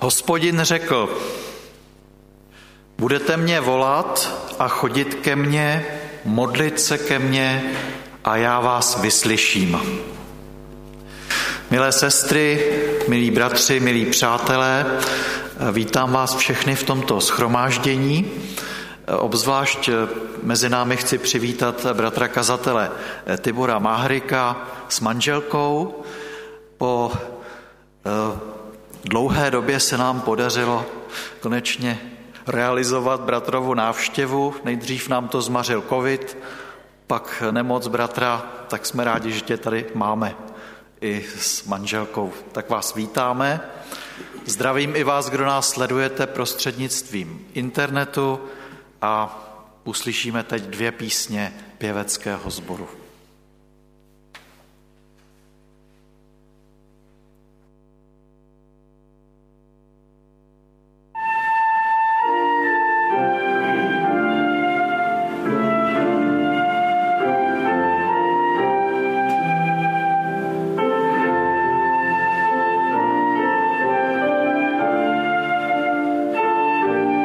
Hospodin řekl, budete mě volat a chodit ke mně, modlit se ke mně a já vás vyslyším. Milé sestry, milí bratři, milí přátelé, vítám vás všechny v tomto shromáždění. Obzvlášť mezi námi chci přivítat bratra kazatele Tibora Máhryka s manželkou. Po dlouhé době se nám podařilo konečně realizovat bratrovu návštěvu. Nejdřív nám to zmařil covid, pak nemoc bratra, tak jsme rádi, že tě tady máme i s manželkou. Tak vás vítáme. Zdravím i vás, kdo nás sledujete prostřednictvím internetu a uslyšíme teď 2 písně pěveckého sboru.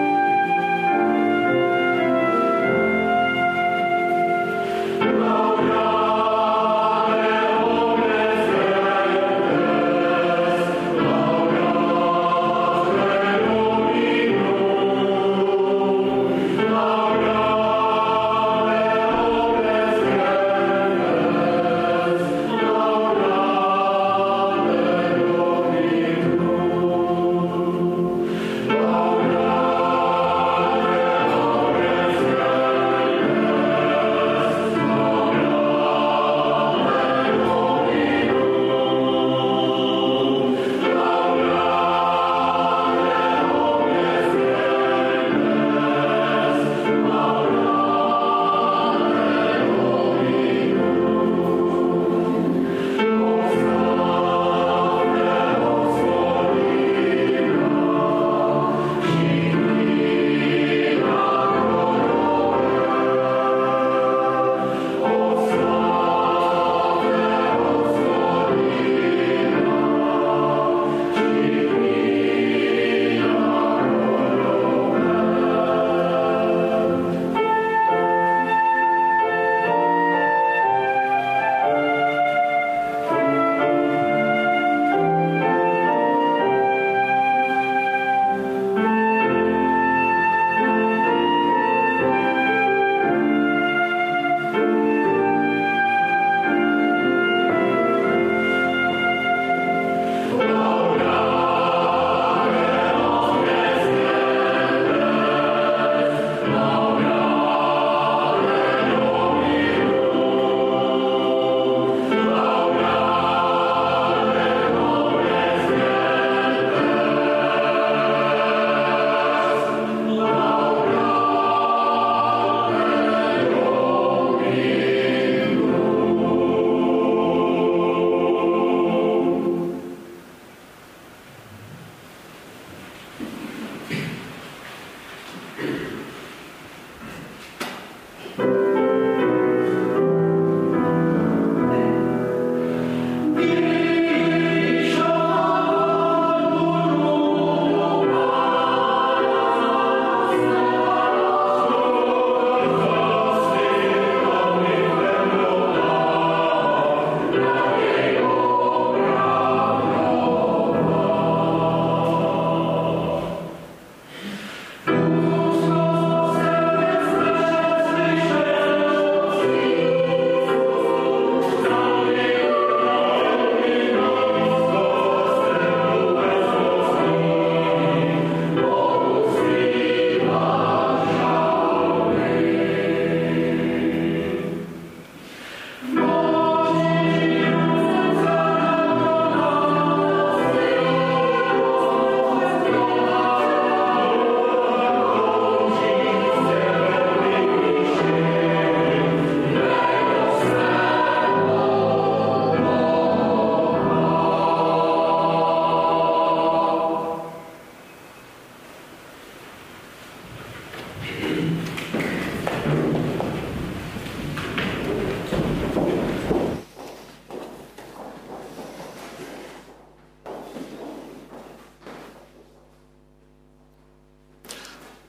Gloria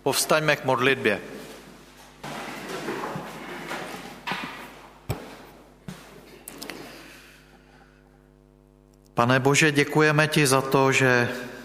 Povstaňme k modlitbě. Pane Bože, děkujeme ti za to, že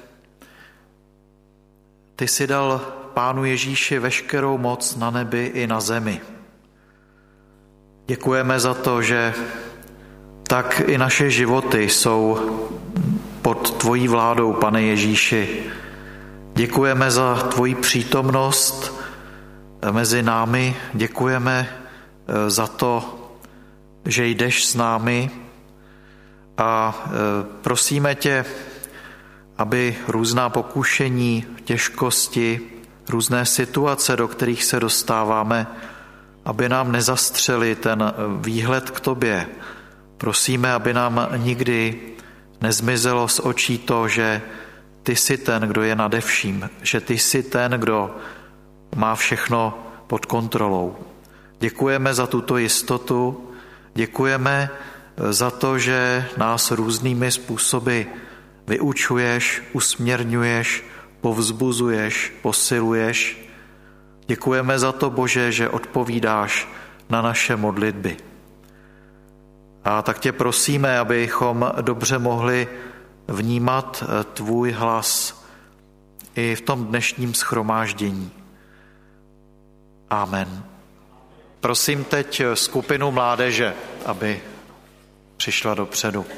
ty jsi dal Pánu Ježíši veškerou moc na nebi i na zemi. Děkujeme za to, že tak i naše životy jsou pod tvojí vládou, Pane Ježíši. Děkujeme za tvoji přítomnost mezi námi, děkujeme za to, že jdeš s námi a prosíme tě, aby různá pokušení, těžkosti, různé situace, do kterých se dostáváme, aby nám nezastřeli ten výhled k tobě. Prosíme, aby nám nikdy nezmizelo z očí to, že ty jsi ten, kdo je nade vším, že ty jsi ten, kdo má všechno pod kontrolou. Děkujeme za tuto jistotu, děkujeme za to, že nás různými způsoby vyučuješ, usměrňuješ, povzbuzuješ, posiluješ. Děkujeme za to, Bože, že odpovídáš na naše modlitby. A tak tě prosíme, abychom dobře mohli vnímat tvůj hlas i v tom dnešním shromáždění. Amen. Prosím teď skupinu mládeže, aby přišla dopředu.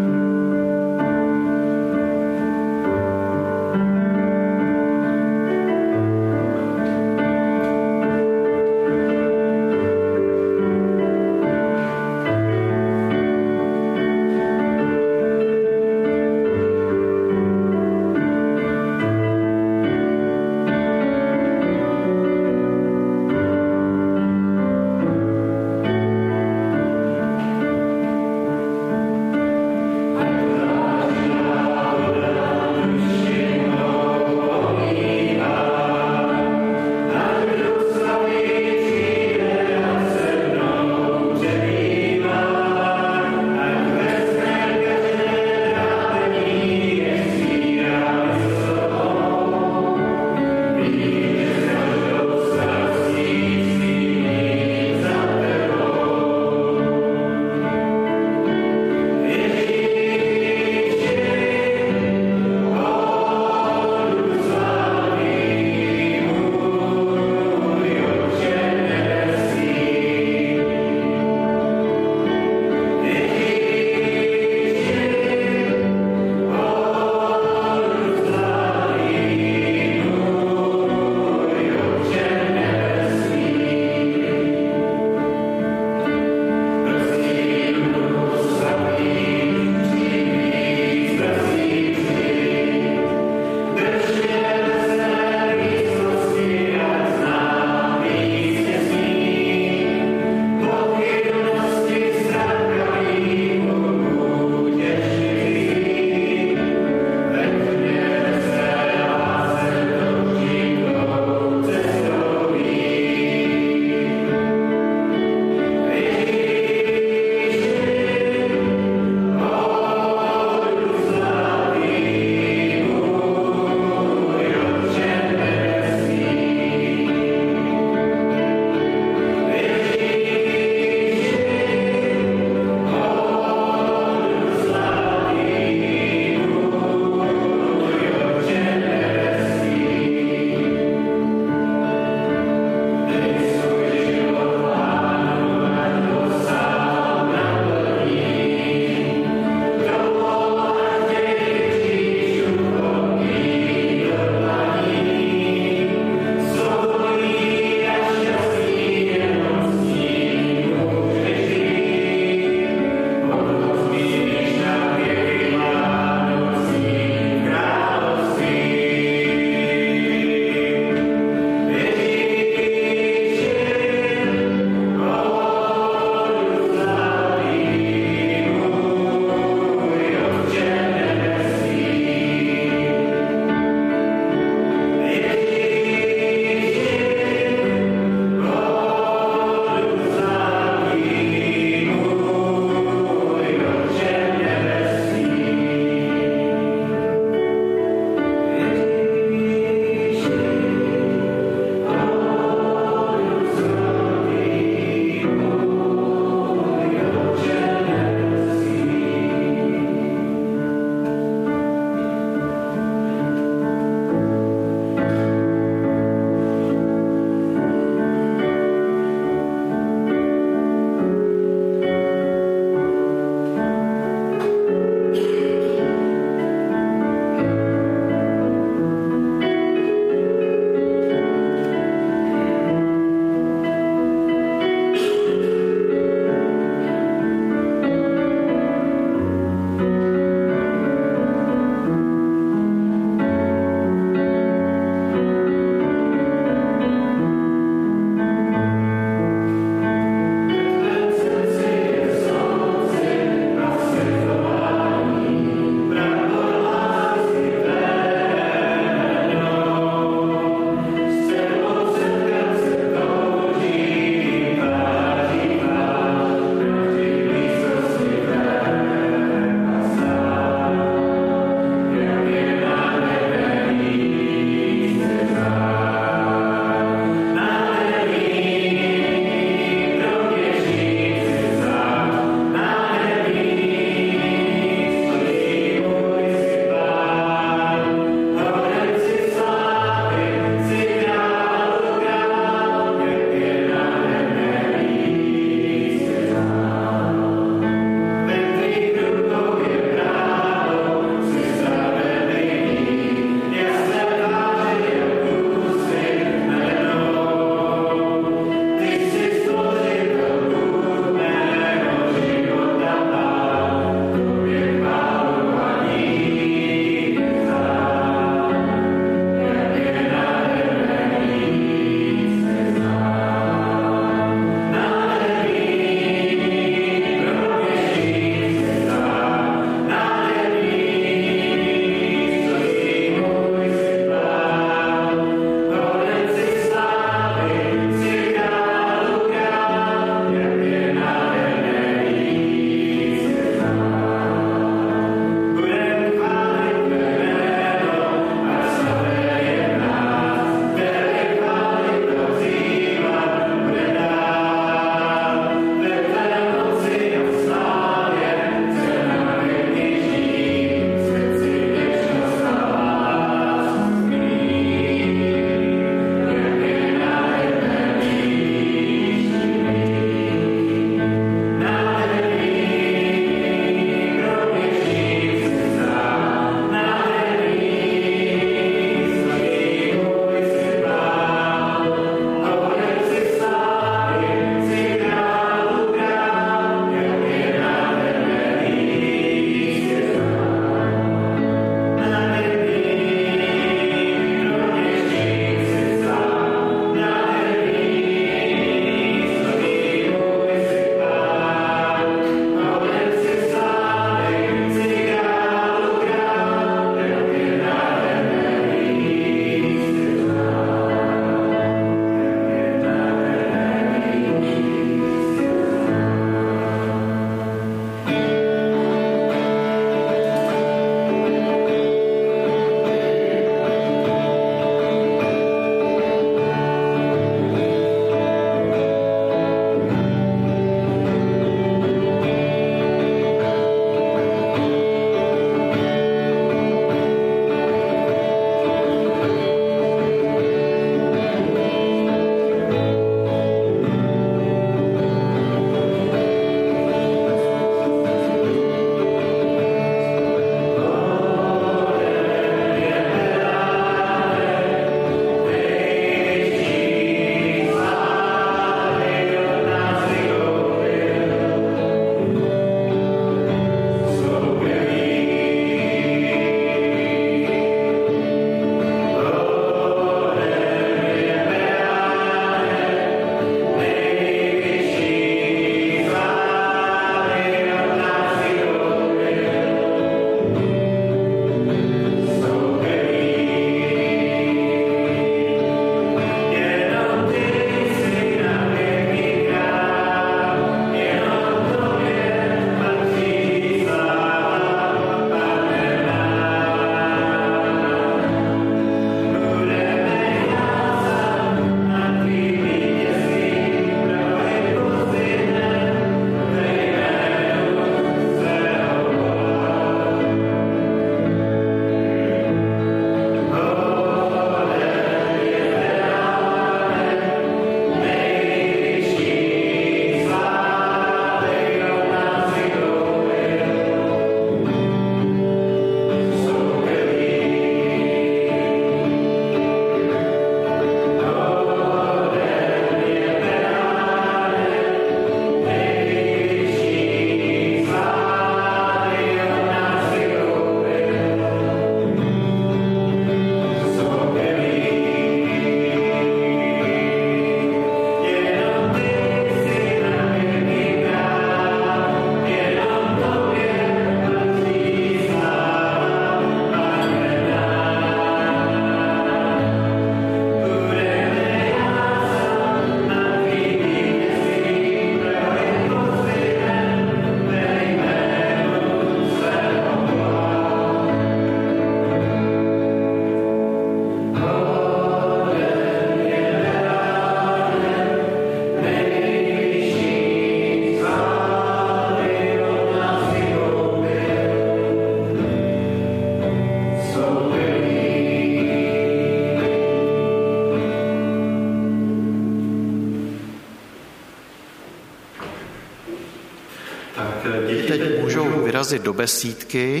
vyrazit do besídky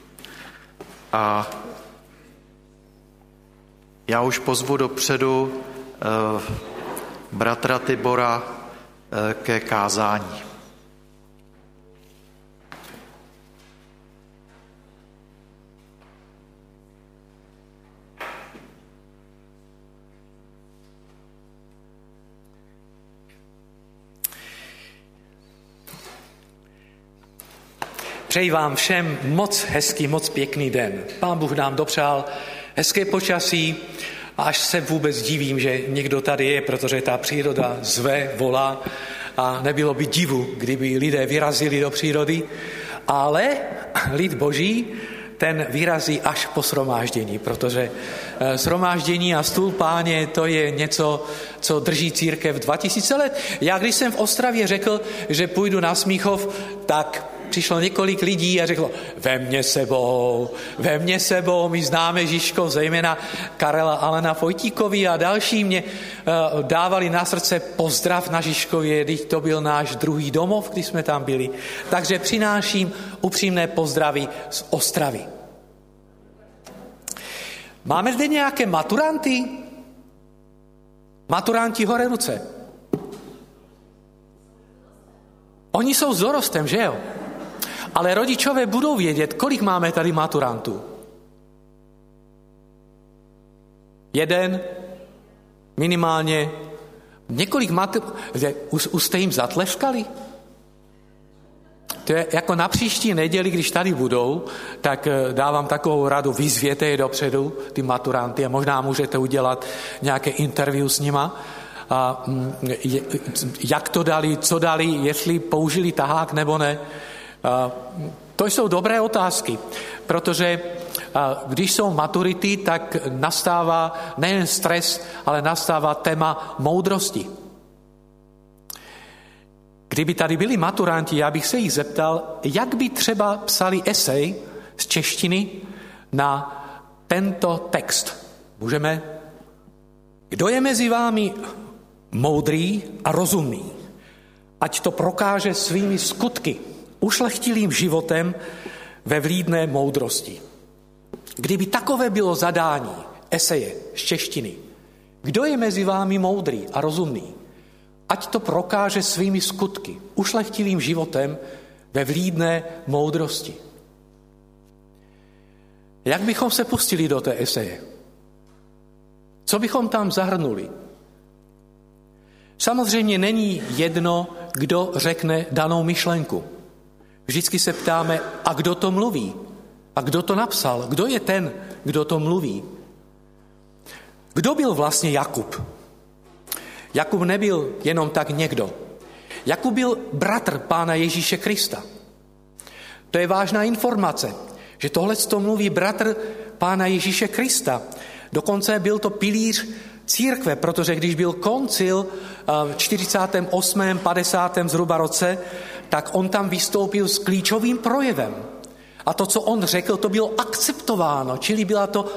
a já už pozvu dopředu bratra Tibora ke kázání. Přeji vám všem moc hezký, moc pěkný den. Pán Bůh nám dopřál hezké počasí a až se vůbec divím, že někdo tady je, protože ta příroda zve, volá a nebylo by divu, kdyby lidé vyrazili do přírody, ale lid Boží, ten vyrazí až po shromáždění, protože shromáždění a stůl Páně, to je něco, co drží církev 2000 let. Já když jsem v Ostravě řekl, že půjdu na Smíchov, tak přišlo několik lidí a řeklo, vem mě sebou, my známe Žižkov, zejména Karela Alena Vojtíkovi a další mě dávali na srdce pozdrav na Žižkově, když to byl náš druhý domov, když jsme tam byli. Takže přináším upřímné pozdravy z Ostravy. Máme zde nějaké maturanty? Maturanti hore ruce. Oni jsou s dorostem, že jo? Ale rodičové budou vědět, kolik máme tady maturantů. 1, minimálně několik už jste jim zatleskali? To je jako na příští neděli, když tady budou, tak dávám takovou radu, vyzvěte je dopředu, ty maturanty, a možná můžete udělat nějaké interview s nima. A jak to dali, co dali, jestli použili tahák nebo ne. To jsou dobré otázky, protože když jsou maturity, tak nastává nejen stres, ale nastává téma moudrosti. Kdyby tady byli maturanti, já bych se jich zeptal, jak by třeba psali esej z češtiny na tento text. Můžeme? Kdo je mezi vámi moudrý a rozumný? Ať to prokáže svými skutky, ušlechtilým životem ve vlídné moudrosti. Kdyby takové bylo zadání eseje z češtiny, kdo je mezi vámi moudrý a rozumný? Ať to prokáže svými skutky, ušlechtilým životem ve vlídné moudrosti. Jak bychom se pustili do té eseje? Co bychom tam zahrnuli? Samozřejmě není jedno, kdo řekne danou myšlenku. Vždycky se ptáme, a kdo to mluví? A kdo to napsal? Kdo je ten, kdo to mluví? Kdo byl vlastně Jakub? Jakub nebyl jenom tak někdo. Jakub byl bratr Pána Ježíše Krista. To je vážná informace, že tohle to mluví bratr Pána Ježíše Krista. Dokonce byl to pilíř církve, protože když byl koncil v 48. 50. zhruba roce, tak on tam vystoupil s klíčovým projevem. A to, co on řekl, to bylo akceptováno, čili byla to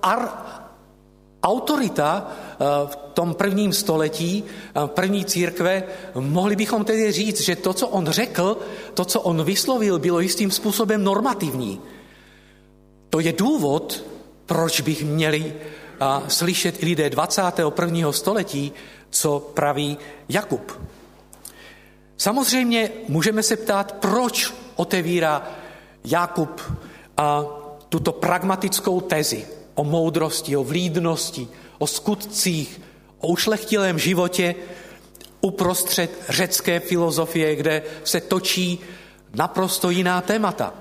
autorita v tom prvním století, první církve. Mohli bychom tedy říct, že to, co on řekl, to, co on vyslovil, bylo jistým způsobem normativní. To je důvod, proč bych měli slyšet lidé 21. století, co praví Jakub. Samozřejmě můžeme se ptát, proč otevírá Jakub tuto pragmatickou tezi o moudrosti, o vlídnosti, o skutcích, o ušlechtilém životě uprostřed řecké filozofie, kde se točí naprosto jiná témata.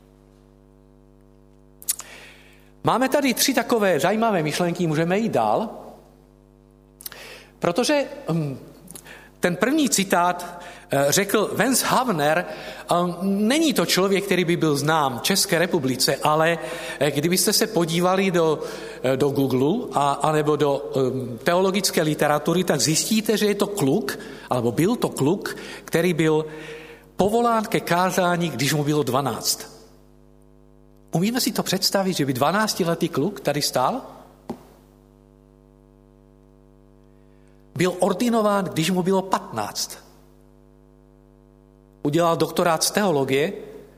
Máme tady 3 takové zajímavé myšlenky, můžeme jít dál, protože ten první citát řekl Vance Havner, není to člověk, který by byl znám České republice, ale kdybyste se podívali do Google anebo do teologické literatury, tak zjistíte, že je to kluk, alebo byl to kluk, který byl povolán ke kázání, když mu bylo 12. Umíme si to představit, že by 12letý kluk tady stál? Byl ordinován, když mu bylo 15. Udělal doktorát z teologie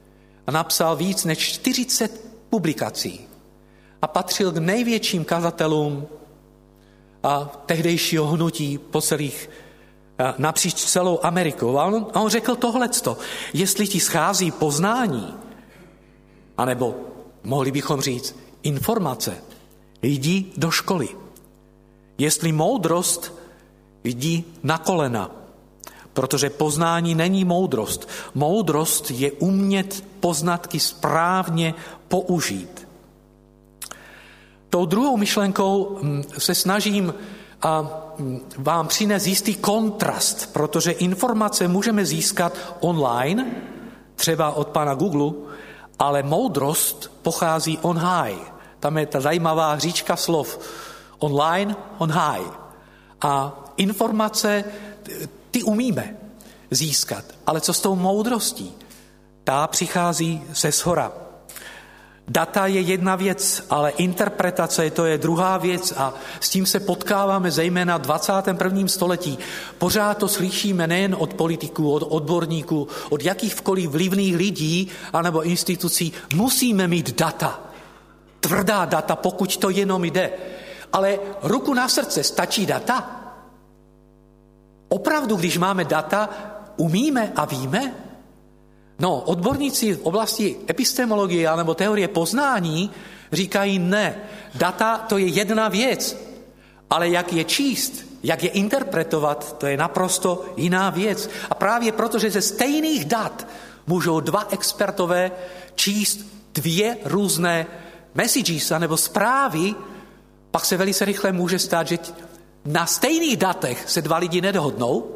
a napsal víc než 40 publikací a patřil k největším kazatelům a tehdejšího hnutí po napříč celou Amerikou. A on řekl tohleto: jestli ti schází poznání, anebo mohli bychom říct informace, jdi do školy. Jestli moudrost, jdi na kolena, protože poznání není moudrost. Moudrost je umět poznatky správně použít. Tou druhou myšlenkou se snažím vám přinést jistý kontrast, protože informace můžeme získat online, třeba od pana Google, ale moudrost pochází on high. Tam je ta zajímavá hříčka slov. Online, on high. A informace ty umíme získat. Ale co s tou moudrostí? Ta přichází ze shora. Data je jedna věc, ale interpretace to je druhá věc a s tím se potkáváme zejména v 21. století. Pořád to slyšíme nejen od politiků, od odborníků, od jakýchkoliv vlivných lidí anebo institucí. Musíme mít data. Tvrdá data, pokud to jenom jde. Ale ruku na srdce, stačí data? Opravdu, když máme data, umíme a víme? No, odborníci v oblasti epistemologie nebo teorie poznání říkají ne. Data to je jedna věc, ale jak je číst, jak je interpretovat, to je naprosto jiná věc. A právě proto, že ze stejných dat můžou dva expertové číst dvě různé messages nebo zprávy, pak se velice rychle může stát, že na stejných datech se dva lidi nedohodnou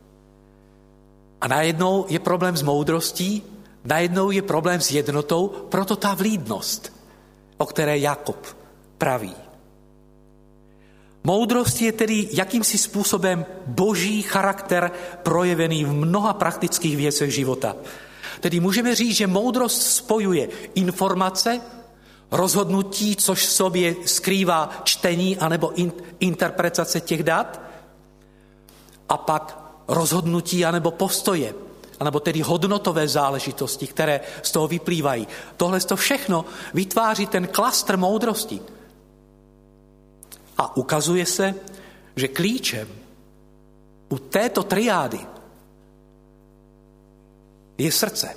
a najednou je problém s moudrostí, najednou je problém s jednotou, proto ta vlídnost, o které Jakob praví. Moudrost je tedy jakýmsi způsobem boží charakter projevený v mnoha praktických věcech života. Tedy můžeme říct, že moudrost spojuje informace, rozhodnutí, což v sobě skrývá čtení anebo interpretace těch dat, a pak rozhodnutí anebo postoje, anebo tedy hodnotové záležitosti, které z toho vyplývají. Tohle to všechno vytváří ten klastr moudrosti. A ukazuje se, že klíčem u této triády je srdce.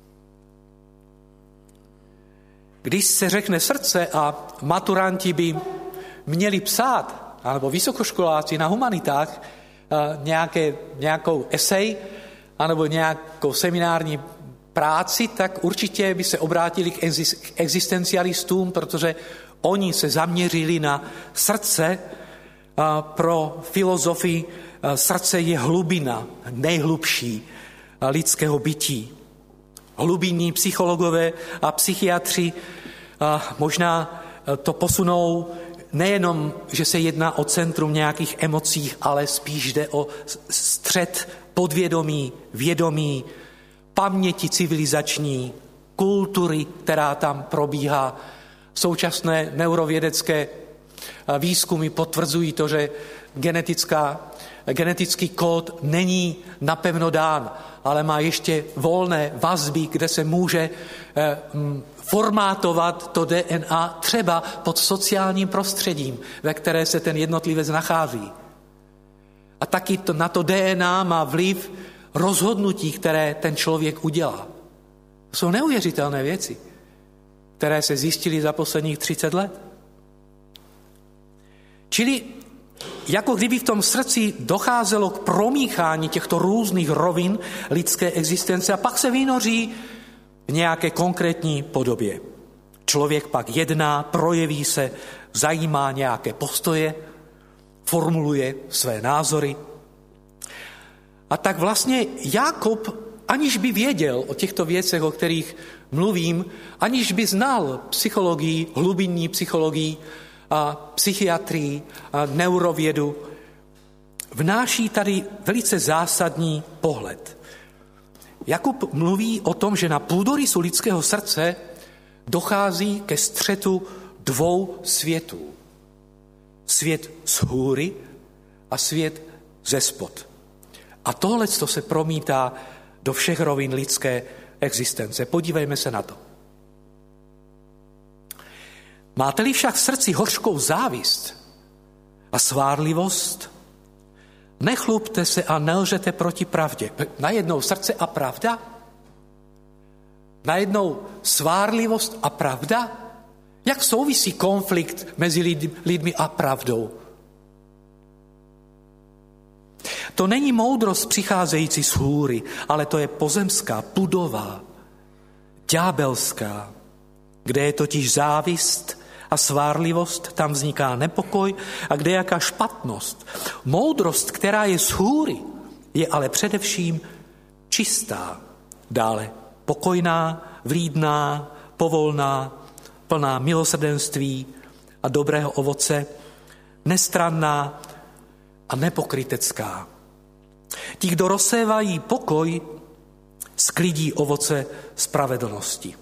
Když se řekne srdce a maturanti by měli psát, anebo vysokoškoláci na humanitách, nějakou esej, anebo nějakou seminární práci, tak určitě by se obrátili k existencialistům, protože oni se zaměřili na srdce. Pro filozofii srdce je hlubina, nejhlubší lidského bytí. Hlubinní psychologové a psychiatři možná to posunou nejenom, že se jedná o centrum nějakých emocí, ale spíš jde o střed podvědomí, vědomí, paměti civilizační, kultury, která tam probíhá. Současné neurovědecké výzkumy potvrzují to, že genetický kód není napevno dán, ale má ještě volné vazby, kde se může formátovat to DNA třeba pod sociálním prostředím, ve které se ten jednotlivec nachází. A taky na to DNA má vliv rozhodnutí, které ten člověk udělá. To jsou neuvěřitelné věci, které se zjistily za posledních 30 let. Čili jako kdyby v tom srdci docházelo k promíchání těchto různých rovin lidské existence a pak se vynoří v nějaké konkrétní podobě. Člověk pak jedná, projeví se, zajímá nějaké postoje, formuluje své názory. A tak vlastně Jakob, aniž by věděl o těchto věcech, o kterých mluvím, aniž by znal psychologii, hlubinní psychologii, a psychiatrii, a neurovědu, vnáší tady velice zásadní pohled. Jakub mluví o tom, že na půdorysu lidského srdce dochází ke střetu dvou světů. Svět z hůry a svět ze spod. A tohle se promítá do všech rovin lidské existence. Podívejme se na to. Máte-li však v srdci hořkou závist a svárlivost, nechlubte se a nelžete proti pravdě. Najednou srdce a pravda? Najednou svárlivost a pravda? Jak souvisí konflikt mezi lidmi a pravdou? To není moudrost přicházející z hůry, ale to je pozemská, pudová, ďábelská. Kde je totiž závist a svárlivost, tam vzniká nepokoj a kde je jaká špatnost. Moudrost, která je z hůry, je ale především čistá. Dále pokojná, vlídná, povolná, plná milosrdenství a dobrého ovoce, nestranná a nepokrytecká. Ti, kdo rozsévají pokoj, sklidí ovoce spravedlnosti.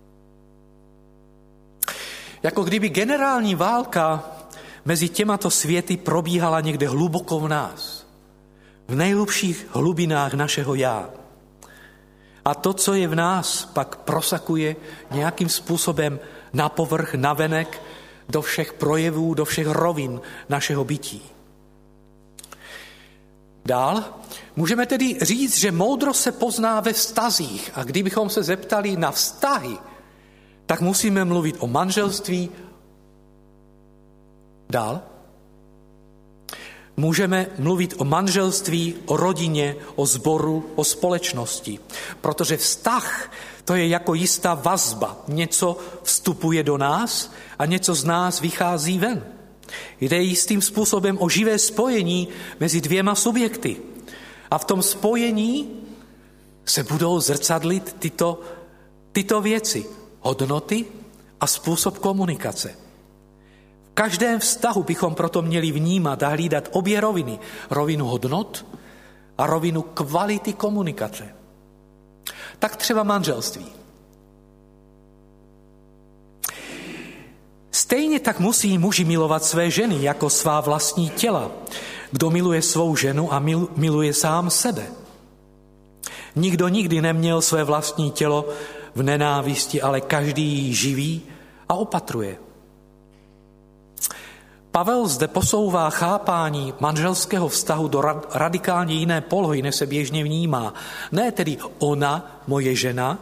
Jako kdyby generální válka mezi těmato světy probíhala někde hluboko v nás, v nejhlubších hlubinách našeho já. A to, co je v nás, pak prosakuje nějakým způsobem na povrch, navenek, do všech projevů, do všech rovin našeho bytí. Dál můžeme tedy říct, že moudrost se pozná ve vztazích. A kdybychom se zeptali na vztahy, tak musíme mluvit o manželství. Dál můžeme mluvit o manželství, o rodině, o sboru, o společnosti. Protože vztah, to je jako jistá vazba. Něco vstupuje do nás a něco z nás vychází ven. Jde jistým způsobem o živé spojení mezi dvěma subjekty. A v tom spojení se budou zrcadlit tyto věci. Hodnoty a způsob komunikace. V každém vztahu bychom proto měli vnímat a hlídat obě roviny. Rovinu hodnot a rovinu kvality komunikace. Tak třeba manželství. Stejně tak musí muži milovat své ženy jako svá vlastní těla. Kdo miluje svou ženu a miluje sám sebe. Nikdo nikdy neměl své vlastní tělo v nenávisti, ale každý ji živí a opatruje. Pavel zde posouvá chápání manželského vztahu do radikálně jiné polohy, než se běžně vnímá. Ne tedy ona, moje žena,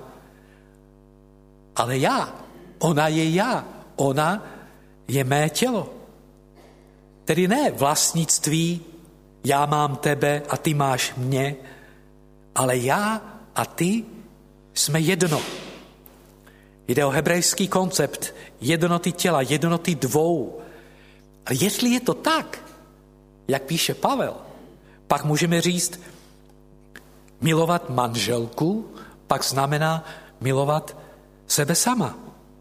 ale já. Ona je já. Ona je mé tělo. Tedy ne vlastnictví, já mám tebe a ty máš mě, ale já a ty jsme jedno. Jde o hebrejský koncept jednoty těla, jednoty dvou. A jestli je to tak, jak píše Pavel, pak můžeme říct, milovat manželku, pak znamená milovat sebe sama.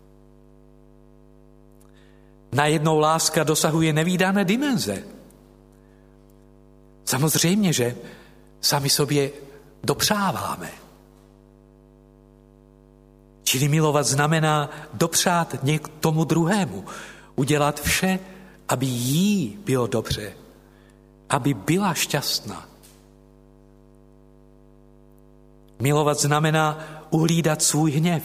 Najednou láska dosahuje nevídané dimenze. Samozřejmě, že sami sobě dopřáváme. Čili milovat znamená dopřát tomu druhému, udělat vše, aby jí bylo dobře, aby byla šťastná. Milovat znamená uhlídat svůj hněv.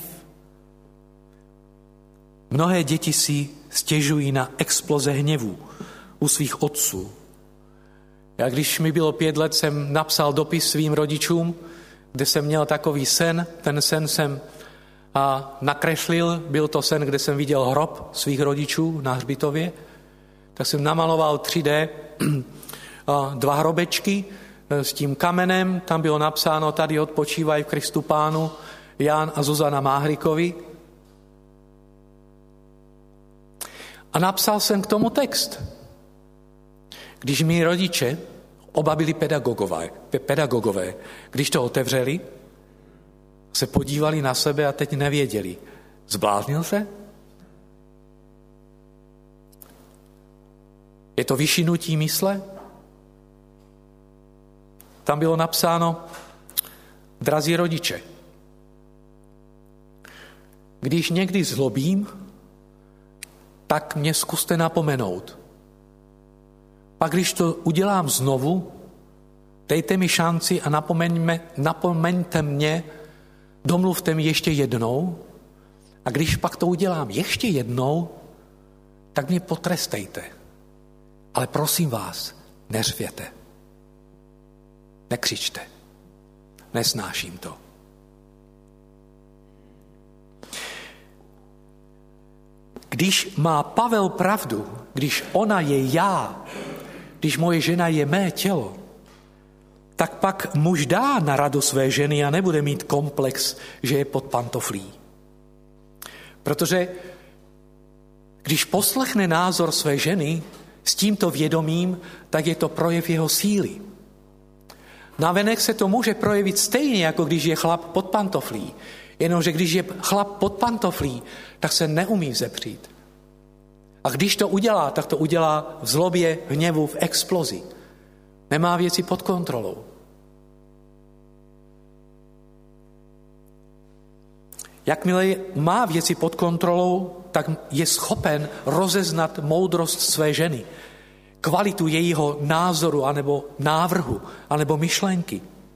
Mnohé děti si stěžují na exploze hněvu u svých otců. Já když mi bylo 5 let, jsem napsal dopis svým rodičům, kde jsem měl takový sen. Ten sen jsem nakreslil, byl to sen, kde jsem viděl hrob svých rodičů na hřbitově. Tak jsem namaloval 3D 2 hrobečky s tím kamenem. Tam bylo napsáno, tady odpočívají v Kristu Pánu Jan a Zuzana Máhrikovi. A napsal jsem k tomu text. Když mi rodiče, oba byli pedagogové, když to otevřeli, se podívali na sebe a teď nevěděli. Zbláznil se? Je to vyšinutí mysle? Tam bylo napsáno, drazí rodiče, když někdy zlobím, tak mě zkuste napomenout. Pak když to udělám znovu, dejte mi šanci a napomeňte mě domluvte mi ještě jednou a když pak to udělám ještě jednou, tak mě potrestejte. Ale prosím vás, neřvěte. Nekřičte. Nesnáším to. Když má Pavel pravdu, když ona je já, když moje žena je mé tělo, tak pak muž dá na radost své ženy a nebude mít komplex, že je pod pantoflí. Protože když poslechne názor své ženy s tímto vědomím, tak je to projev jeho síly. Navenek se to může projevit stejně, jako když je chlap pod pantoflí. Jenomže když je chlap pod pantoflí, tak se neumí vzepřít. A když to udělá, tak to udělá v zlobě, hněvu, v explozi. Nemá věci pod kontrolou. Jakmile má věci pod kontrolou, tak je schopen rozeznat moudrost své ženy, kvalitu jejího názoru, anebo návrhu, anebo myšlenky.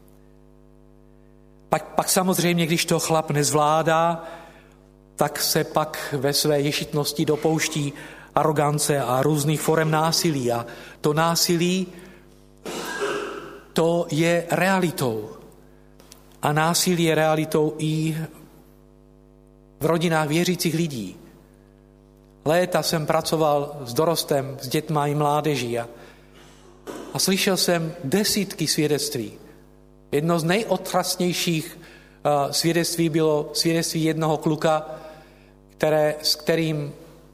Pak samozřejmě, když to chlap nezvládá, tak se pak ve své ješitnosti dopouští arogance a různých forem násilí. A to násilí, to je realitou. A násilí je realitou i v rodinách věřících lidí. Léta jsem pracoval s dorostem, s dětma i mládeží a slyšel jsem desítky svědectví. Jedno z nejotrasnějších svědectví bylo svědectví jednoho kluka, s kterým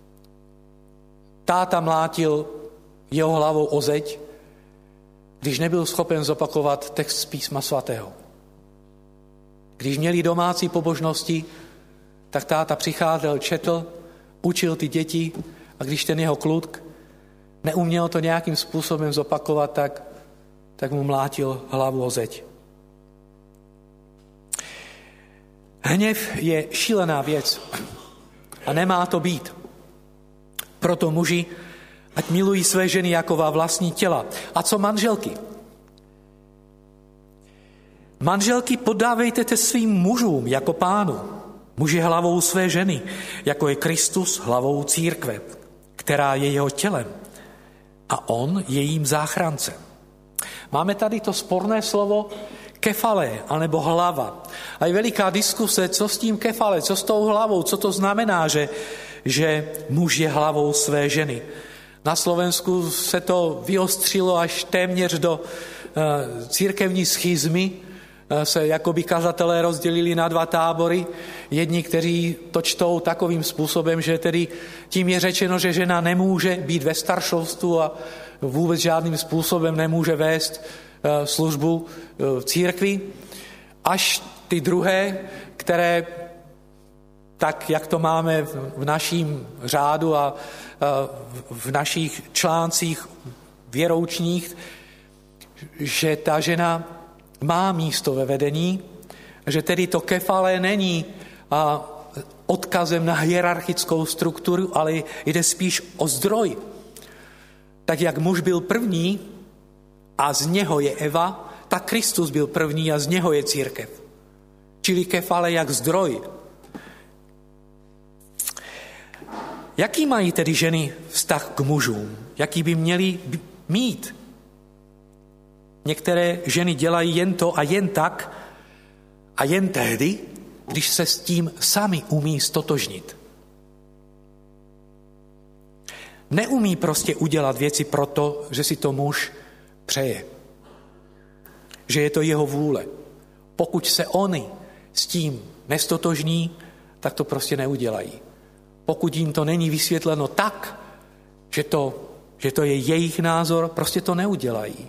táta mlátil jeho hlavou o zeď, když nebyl schopen zopakovat text z Písma svatého. Když měli domácí pobožnosti, tak táta přicházel, četl, učil ty děti a když ten jeho kluk neuměl to nějakým způsobem zopakovat, tak mu mlátil hlavu o zeď. Hněv je šílená věc a nemá to být. Proto muži, ať milují své ženy jako vlastní těla. A co manželky? Manželky podávejte svým mužům jako Pánu. Muž je hlavou své ženy, jako je Kristus hlavou církve, která je jeho tělem. A on je jím záchrancem. Máme tady to sporné slovo kefale, anebo hlava. A je veliká diskuse, co s tím kefale, co s tou hlavou, co to znamená, že muž je hlavou své ženy. Na Slovensku se to vyostřilo až téměř do církevní schizmy, se jakoby kazatelé rozdělili na dva tábory. Jedni, kteří to čtou takovým způsobem, že tedy tím je řečeno, že žena nemůže být ve staršovstvu a vůbec žádným způsobem nemůže vést službu v církvi. Až ty druhé, které tak, jak to máme v naším řádu a v našich článcích věroučních, že ta žena má místo ve vedení, že tedy to kefale není odkazem na hierarchickou strukturu, ale jde spíš o zdroj. Tak jak muž byl první a z něho je Eva, tak Kristus byl první a z něho je církev. Čili kefale jak zdroj. Jaký mají tedy ženy vztah k mužům? Jaký by měli mít? Některé ženy dělají jen to a jen tak a jen tehdy, když se s tím sami umí stotožnit. Neumí prostě udělat věci proto, že si to muž přeje. Že je to jeho vůle. Pokud se oni s tím nestotožní, tak to prostě neudělají. Pokud jim to není vysvětleno tak, že to je jejich názor, prostě to neudělají.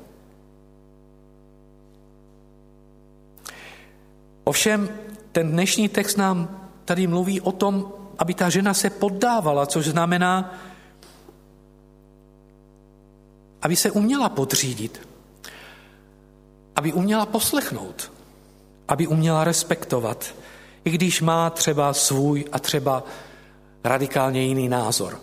Ovšem, ten dnešní text nám tady mluví o tom, aby ta žena se poddávala, což znamená, aby se uměla podřídit, aby uměla poslechnout, aby uměla respektovat, i když má třeba svůj a třeba radikálně jiný názor.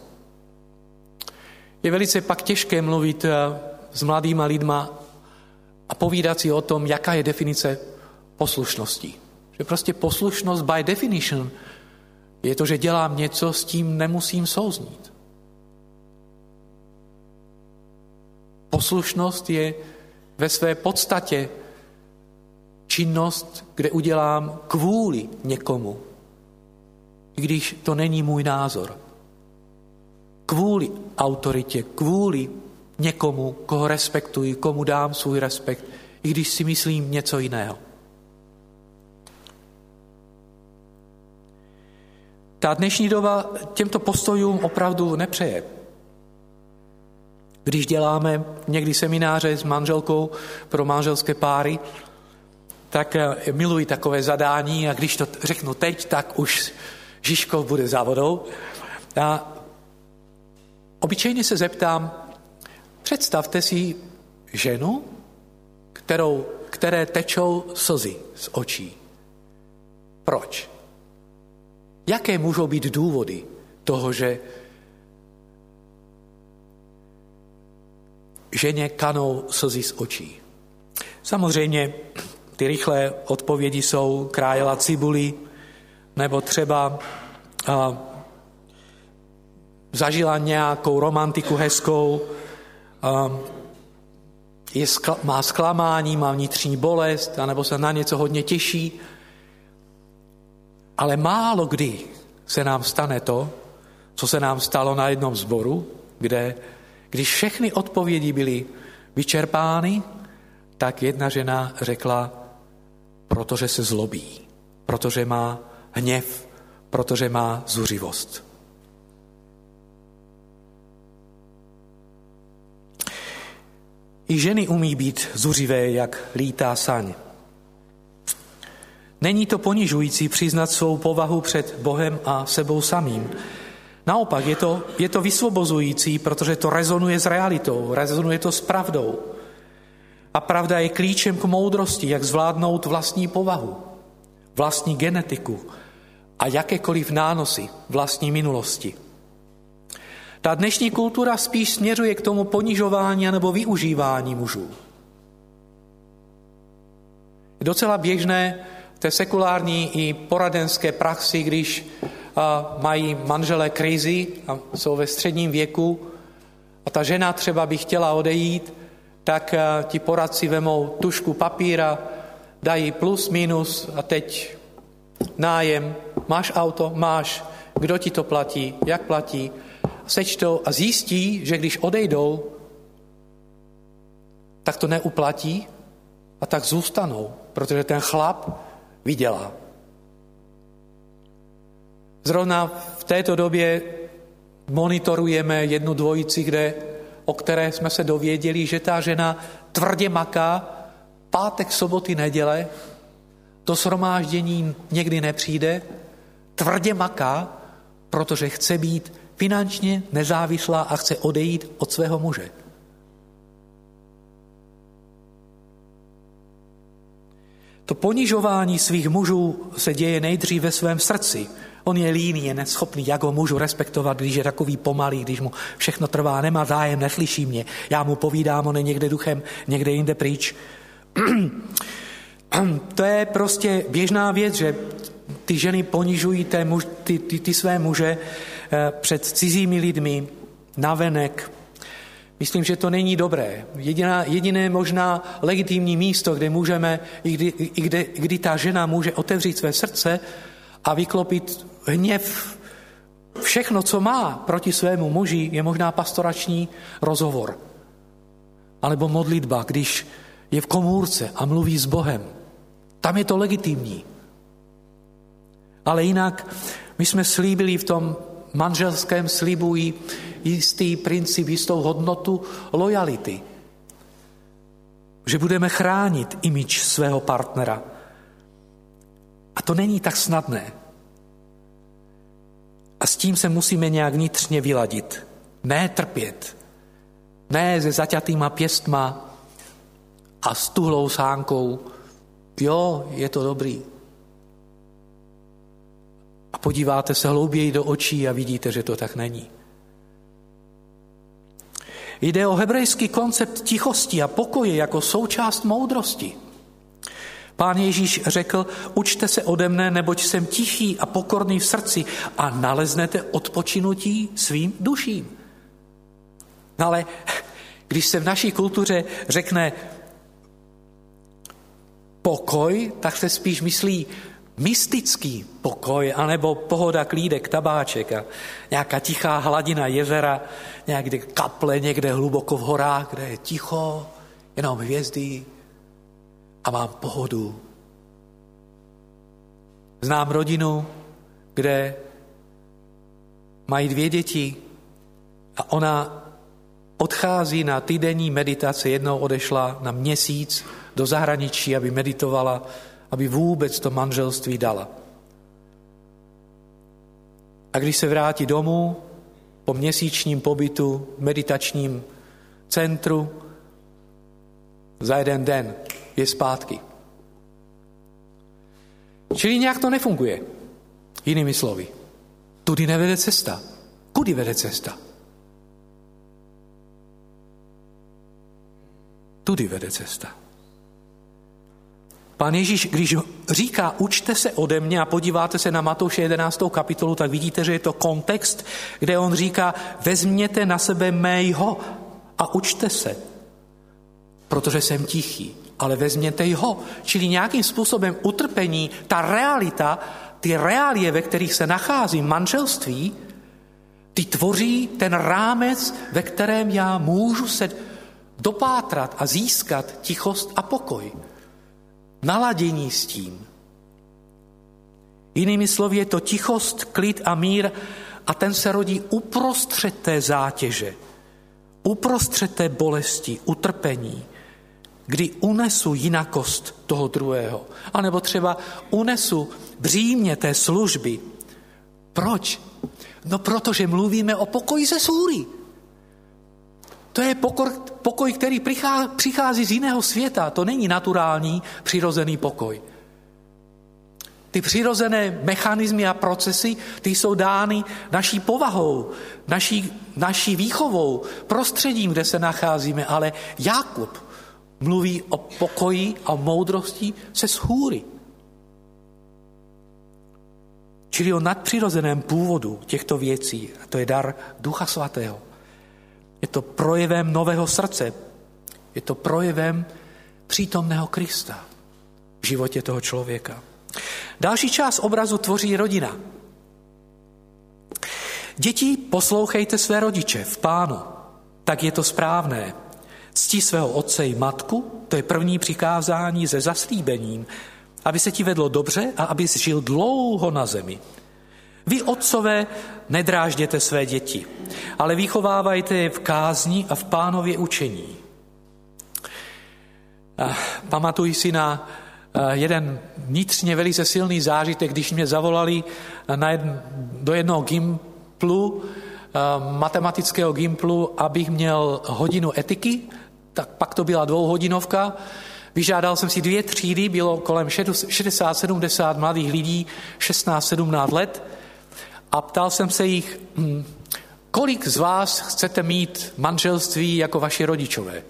Je velice pak těžké mluvit s mladýma lidma a povídat si o tom, jaká je definice poslušnosti. Že prostě poslušnost by definition je to, že dělám něco, s tím nemusím souznít. Poslušnost je ve své podstatě činnost, kde udělám kvůli někomu, i když to není můj názor. Kvůli autoritě, kvůli někomu, koho respektuji, komu dám svůj respekt, i když si myslím něco jiného. Ta dnešní doba těmto postojům opravdu nepřeje. Když děláme někdy semináře s manželkou pro manželské páry, tak miluji takové zadání a když to řeknu teď, tak už Žižkov bude za vodou. A obyčejně se zeptám, představte si ženu, které tečou slzy z očí. Proč? Jaké můžou být důvody toho, že ženě kanou slzy z očí? Samozřejmě ty rychlé odpovědi jsou krájela cibuli, nebo třeba zažila nějakou romantiku hezkou, má zklamání, má vnitřní bolest, anebo se na něco hodně těší. Ale málo kdy se nám stane to, co se nám stalo na jednom sboru, kde, když všechny odpovědi byly vyčerpány, tak jedna žena řekla, protože se zlobí, protože má hněv, protože má zuřivost. I ženy umí být zuřivé, jak lítá saň. Není to ponižující přiznat svou povahu před Bohem a sebou samým. Naopak je to vysvobozující, protože to rezonuje s realitou, rezonuje to s pravdou. A pravda je klíčem k moudrosti, jak zvládnout vlastní povahu, vlastní genetiku a jakékoliv nánosy vlastní minulosti. Ta dnešní kultura spíš směřuje k tomu ponižování nebo využívání mužů. Je docela běžné v té sekulární i poradenské praxi, když mají manželé krizi a jsou ve středním věku a ta žena třeba by chtěla odejít, tak ti poradci vemou tužku papíra, dají plus, minus a teď nájem, máš auto, máš, kdo ti to platí, jak platí, sečtou a zjistí, že když odejdou, tak to neuplatí a tak zůstanou, protože ten chlap vydělá. Zrovna v této době monitorujeme jednu dvojici, o které jsme se dověděli, že ta žena tvrdě maká, pátek, soboty, neděle, do shromáždění někdy nepřijde, tvrdě maká, protože chce být finančně nezávislá a chce odejít od svého muže. To ponižování svých mužů se děje nejdřív ve svém srdci. On je líný, je neschopný, jak ho můžu respektovat, když je takový pomalý, když mu všechno trvá, nemá zájem, neslyší mě. Já mu povídám, on je někde duchem, někde jinde pryč. To je prostě běžná věc, že ty ženy ponižují ty své muže před cizími lidmi, navenek. Myslím, že to není dobré. Jediné možná legitimní místo, kde můžeme, kdy ta žena může otevřít své srdce a vyklopit hněv, všechno, co má proti svému muži, je možná pastorační rozhovor. Alebo modlitba, když je v komůrce a mluví s Bohem. Tam je to legitimní. Ale jinak my jsme slíbili v tom manželském slibu jistý princip, jistou hodnotu lojality. Že budeme chránit image svého partnera. A to není tak snadné. A s tím se musíme nějak vnitřně vyladit. Ne trpět. Ne se zaťatýma pěstma a s tuhlou sánkou. Jo, je to dobrý. A podíváte se hlouběji do očí a vidíte, že to tak není. Jde o hebrejský koncept tichosti a pokoje jako součást moudrosti. Pán Ježíš řekl, učte se ode mne, neboť jsem tichý a pokorný v srdci a naleznete odpočinutí svým duším. No ale když se v naší kultuře řekne pokoj, tak se spíš myslí mystický pokoj, anebo pohoda, klídek, tabáček a nějaká tichá hladina jezera, někde kaple, někde hluboko v horách, kde je ticho, jenom hvězdy a mám pohodu. Znám rodinu, kde mají 2 děti a ona odchází na týdenní meditace, jednou odešla na měsíc do zahraničí, aby meditovala, aby vůbec to manželství dala. A když se vrátí domů po měsíčním pobytu v meditačním centru, za 1 den je zpátky. Čili nějak to nefunguje. Jinými slovy, tudy nevede cesta. Kudy vede cesta? Tudy vede cesta. Pán Ježíš, když říká, učte se ode mě a podíváte se na Matouše 11. kapitolu, tak vidíte, že je to kontext, kde on říká, vezměte na sebe mého a učte se, protože jsem tichý, ale vezměte ho. Čili nějakým způsobem utrpení, ta realita, ty reálie, ve kterých se nachází manželství, ty tvoří ten rámec, ve kterém já můžu se dopátrat a získat tichost a pokoj. Naladění s tím. Jinými slovy je to tichost, klid a mír a ten se rodí uprostřed té zátěže, uprostřed té bolesti, utrpení, kdy unesu jinakost toho druhého, anebo třeba unesu břímě té služby. Proč? No protože mluvíme o pokoji ze sůry. To je pokoj, který přichází z jiného světa. To není naturální, přirozený pokoj. Ty přirozené mechanismy a procesy, ty jsou dány naší povahou, naší výchovou, prostředím, kde se nacházíme. Ale Jakub mluví o pokoji a moudrosti se shůry. Čili o nadpřirozeném původu těchto věcí. A to je dar Ducha Svatého. Je to projevem nového srdce. Je to projevem přítomného Krista v životě toho člověka. Další část obrazu tvoří rodina. Děti, poslouchejte své rodiče v Pánu. Tak je to správné. Cti svého otce i matku, to je první přikázání se zaslíbením, aby se ti vedlo dobře a aby žil dlouho na zemi. Vy, otcové, nedrážděte své děti, ale vychovávajte je v kázni a v Pánově učení. Pamatuji si na jeden vnitřně velice silný zážitek, když mě zavolali do jednoho gymplu, matematického gymplu, abych měl hodinu etiky, tak pak to byla 2hodinovka. Vyžádal jsem si 2 třídy, bylo kolem 60-70 mladých lidí, 16-17 let a ptal jsem se jich, kolik z vás chcete mít manželství jako vaši rodičové?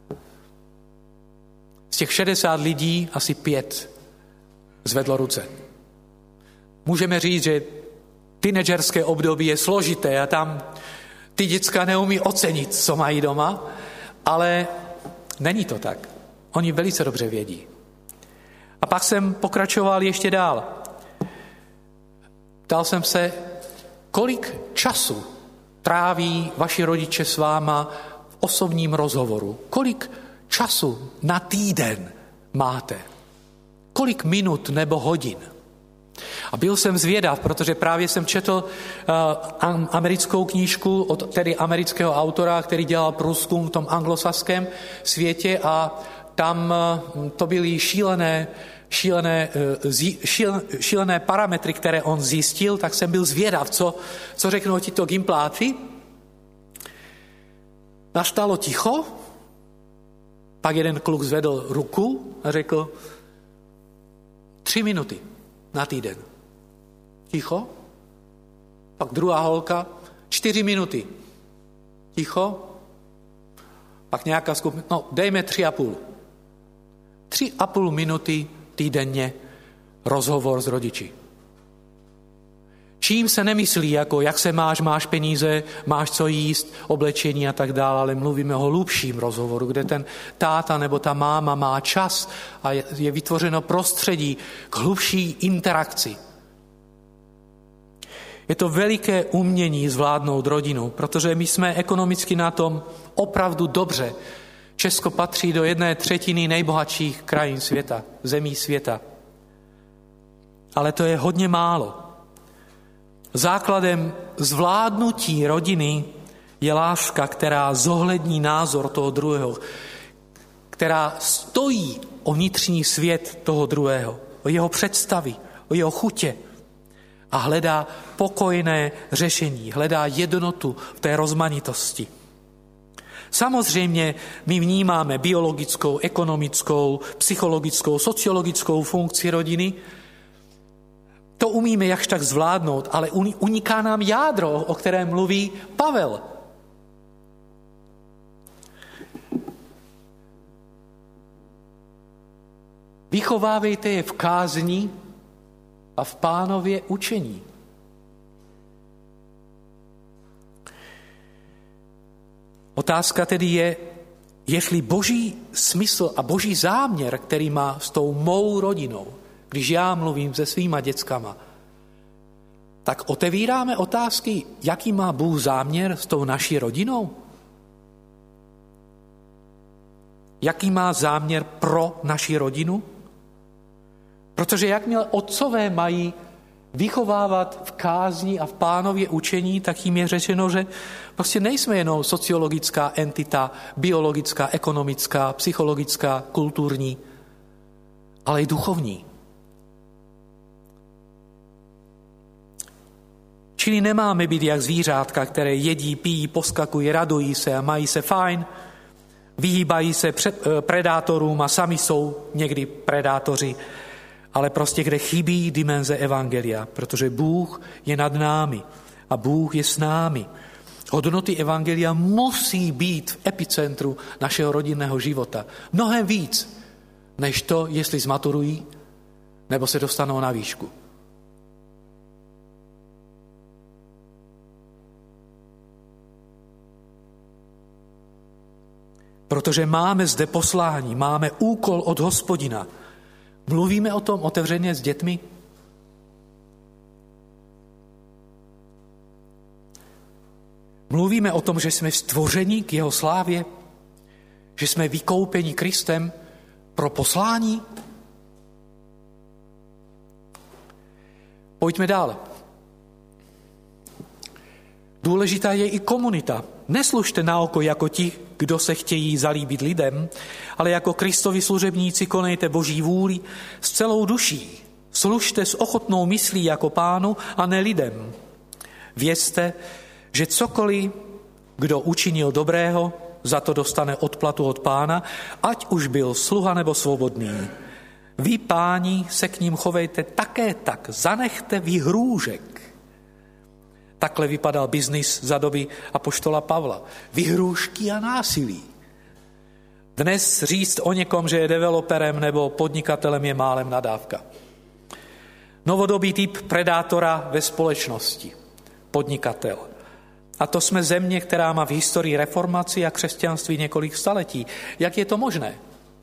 Z těch 60 lidí asi 5 zvedlo ruce. Můžeme říct, že teenagerské období je složité a tam ty děcka neumí ocenit, co mají doma, ale není to tak. Oni velice dobře vědí. A pak jsem pokračoval ještě dál. Ptal jsem se, kolik času tráví vaši rodiče s váma v osobním rozhovoru? Kolik času na týden máte? Kolik minut nebo hodin? A byl jsem zvědav, protože právě jsem četl americkou knížku od tedy amerického autora, který dělal průzkum v tom anglosaském světě a tam to byly šílené parametry, které on zjistil, tak jsem byl zvědav, co řeknou tito gympláci. Nastalo ticho, pak jeden kluk zvedl ruku a řekl 3 minuty na týden. Ticho. Pak druhá holka 4 minuty. Ticho. Pak nějaká skupina, dejme 3,5. 3,5 minuty týdenně rozhovor s rodiči. Čím se nemyslí, jako jak se máš peníze, máš co jíst, oblečení a tak dále, ale mluvíme o hlubším rozhovoru, kde ten táta nebo ta máma má čas a je vytvořeno prostředí k hlubší interakci. Je to veliké umění zvládnout rodinu, protože my jsme ekonomicky na tom opravdu dobře. Česko patří do 1/3 nejbohatších krajin světa, zemí světa. Ale to je hodně málo. Základem zvládnutí rodiny je láska, která zohlední názor toho druhého, která stojí o vnitřní svět toho druhého, o jeho představy, o jeho chutě a hledá pokojné řešení, hledá jednotu v té rozmanitosti. Samozřejmě my vnímáme biologickou, ekonomickou, psychologickou, sociologickou funkci rodiny. To umíme jakž tak zvládnout, ale uniká nám jádro, o kterém mluví Pavel. Vychovávejte je v kázni a v Pánově učení. Otázka tedy je, jestli boží smysl a boží záměr, který má s tou mou rodinou, když já mluvím se svýma dětskama, tak otevíráme otázky, jaký má Bůh záměr s tou naší rodinou? Jaký má záměr pro naši rodinu? Protože jakmile otcové mají vychovávat v kázni a v Pánově učení, tak jim je řečeno, že prostě nejsme jenom sociologická entita, biologická, ekonomická, psychologická, kulturní, ale i duchovní. Čili nemáme být jak zvířátka, které jedí, pijí, poskakují, radují se a mají se fajn, vyhýbají se predátorům a sami jsou někdy predátoři, ale prostě kde chybí dimenze evangelia, protože Bůh je nad námi a Bůh je s námi. Hodnoty evangelia musí být v epicentru našeho rodinného života. Mnohem víc, než to, jestli zmaturují nebo se dostanou na výšku. Protože máme zde poslání, máme úkol od Hospodina. Mluvíme o tom otevřeně s dětmi? Mluvíme o tom, že jsme stvořeni k jeho slávě? Že jsme vykoupeni Kristem pro poslání? Pojďme dále. Důležitá je i komunita. Neslužte na oko jako ti, kdo se chtějí zalíbit lidem, ale jako Kristovi služebníci konejte Boží vůli s celou duší. Služte s ochotnou myslí jako Pánu a ne lidem. Vězte, že cokoliv, kdo učinil dobrého, za to dostane odplatu od Pána, ať už byl sluha nebo svobodný. Vy, páni, se k ním chovejte také tak, zanechte vyhrůžek. Takhle vypadal biznis za doby apoštola Pavla. Vyhrůžky a násilí. Dnes říct o někom, že je developerem nebo podnikatelem, je málem nadávka. Novodobý typ predátora ve společnosti. Podnikatel. A to jsme země, která má v historii reformaci a křesťanství několik staletí. Jak je to možné?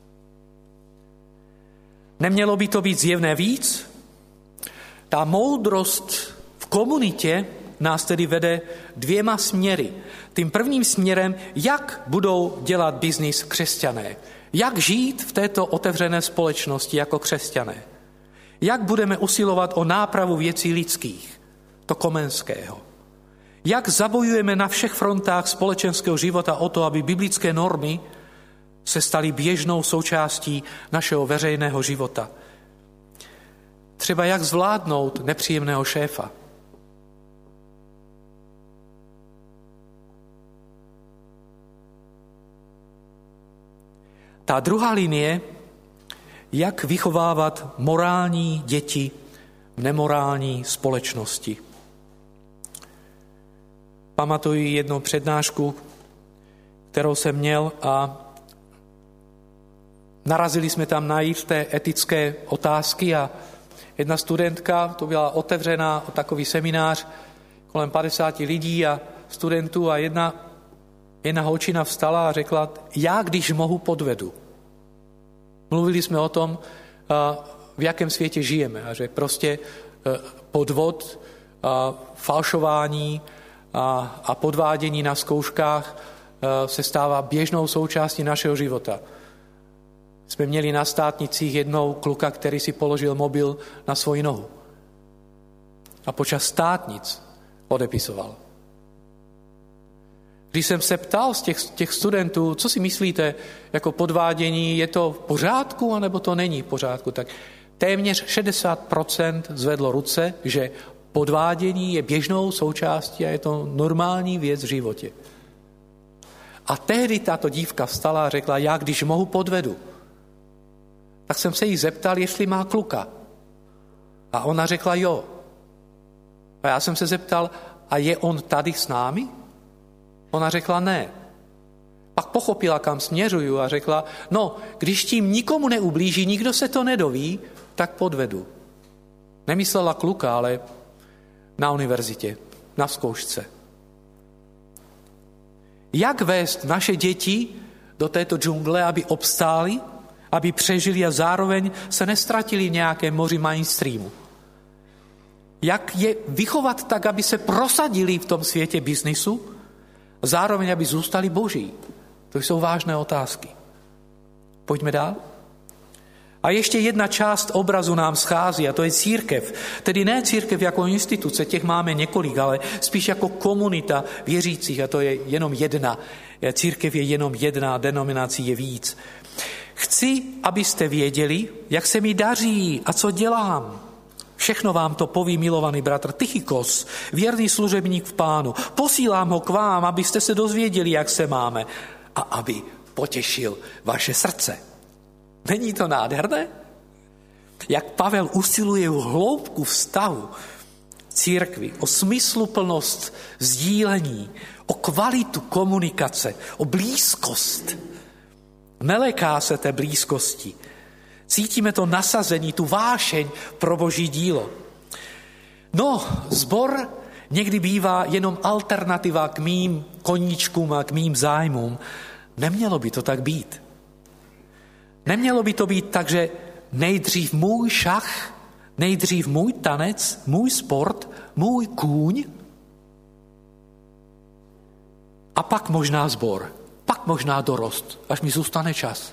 Nemělo by to být zjevné víc? Ta moudrost v komunitě nás tedy vede dvěma směry. Tím prvním směrem, jak budou dělat biznis křesťané. Jak žít v této otevřené společnosti jako křesťané. Jak budeme usilovat o nápravu věcí lidských, to Komenského. Jak zabojujeme na všech frontách společenského života o to, aby biblické normy se staly běžnou součástí našeho veřejného života. Třeba jak zvládnout nepříjemného šéfa. Ta druhá linie, jak vychovávat morální děti v nemorální společnosti. Pamatuji jednu přednášku, kterou jsem měl a narazili jsme tam na jisté etické otázky a jedna studentka, to byla otevřená takový seminář, kolem 50 lidí a studentů a jedna holčina vstala a řekla, já když mohu podvedu. Mluvili jsme o tom, v jakém světě žijeme a že prostě podvod, falšování a podvádění na zkouškách se stává běžnou součástí našeho života. Jsme měli na státnicích jednou kluka, který si položil mobil na svoji nohu. A počas státnic odepisoval. Když jsem se ptal z těch studentů, co si myslíte, jako podvádění, je to v pořádku, anebo to není v pořádku, tak téměř 60% zvedlo ruce, že podvádění je běžnou součástí a je to normální věc v životě. A tehdy tato dívka vstala a řekla, já když mohu podvedu. Tak jsem se jí zeptal, jestli má kluka. A ona řekla jo. A já jsem se zeptal, a je on tady s námi? Ona řekla ne. Pak pochopila, kam směřuju a řekla, no, když tím nikomu neublíží, nikdo se to nedoví, tak podvedu. Nemyslela kluka, ale na univerzitě, na zkoušce. Jak vést naše děti do této džungle, aby obstáli, aby přežili a zároveň se nestratili v nějakém moři mainstreamu? Jak je vychovat tak, aby se prosadili v tom světě biznisu, zároveň aby zůstali boží? To jsou vážné otázky. Pojďme dál. A ještě jedna část obrazu nám schází, a to je církev. Tedy ne církev jako instituce, těch máme několik, ale spíš jako komunita věřících, a to je jenom jedna. Církev je jenom jedna, denominací je víc. Chci, abyste věděli, jak se mi daří a co dělám. Všechno vám to poví milovaný bratr Tychikos, věrný služebník v Pánu. Posílám ho k vám, abyste se dozvěděli, jak se máme a aby potěšil vaše srdce. Není to nádherné? Jak Pavel usiluje o hloubku vztahu církvi, o smysluplnost sdílení, o kvalitu komunikace, o blízkost. Neleká se té blízkosti. Cítíme to nasazení, tu vášeň pro boží dílo. No, sbor někdy bývá jenom alternativa k mým koníčkům a k mým zájmům. Nemělo by to tak být. Nemělo by to být tak, že nejdřív můj šach, nejdřív můj tanec, můj sport, můj kůň a pak možná sbor, pak možná dorost, až mi zůstane čas.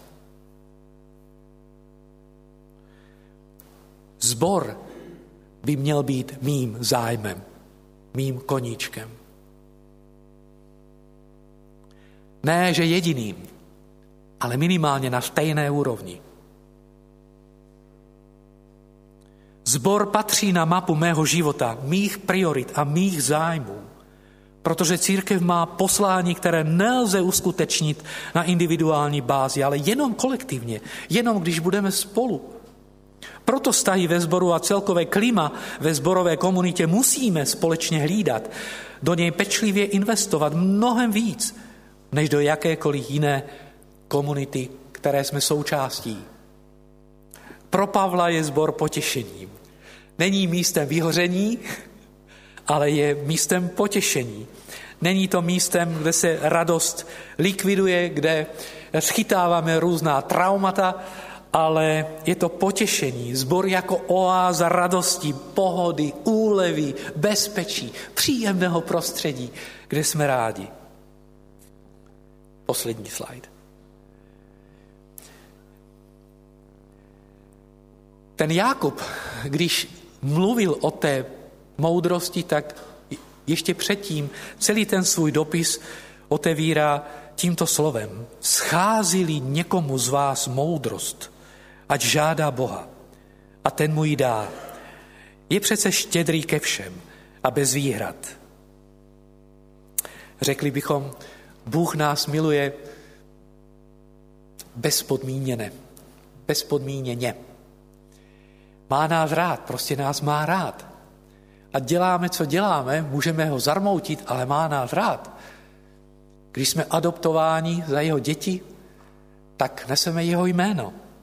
Sbor by měl být mým zájmem, mým koníčkem. Ne, že jediným, ale minimálně na stejné úrovni. Sbor patří na mapu mého života, mých priorit a mých zájmů, protože církev má poslání, které nelze uskutečnit na individuální bázi, ale jenom kolektivně, jenom když budeme spolu. Proto vztahy ve sboru a celkové klima ve sborové komunitě musíme společně hlídat, do něj pečlivě investovat mnohem víc, než do jakékoliv jiné komunity, které jsme součástí. Pro Pavla je sbor potěšením. Není místem vyhoření, ale je místem potěšení. Není to místem, kde se radost likviduje, kde schytáváme různá traumata, ale je to potěšení. Sbor jako oáza radosti, pohody, úlevy, bezpečí, příjemného prostředí, kde jsme rádi. Poslední slide. Ten Jakub, když mluvil o té moudrosti, tak ještě předtím celý ten svůj dopis otevírá tímto slovem. Schází-li někomu z vás moudrost, ať žádá Boha a ten mu ji dá. Je přece štědrý ke všem a bez výhrad. Řekli bychom, Bůh nás miluje bezpodmíněně. Má nás rád, prostě nás má rád. A děláme, co děláme, můžeme ho zarmoutit, ale má nás rád. Když jsme adoptováni za jeho děti, tak neseme jeho jméno.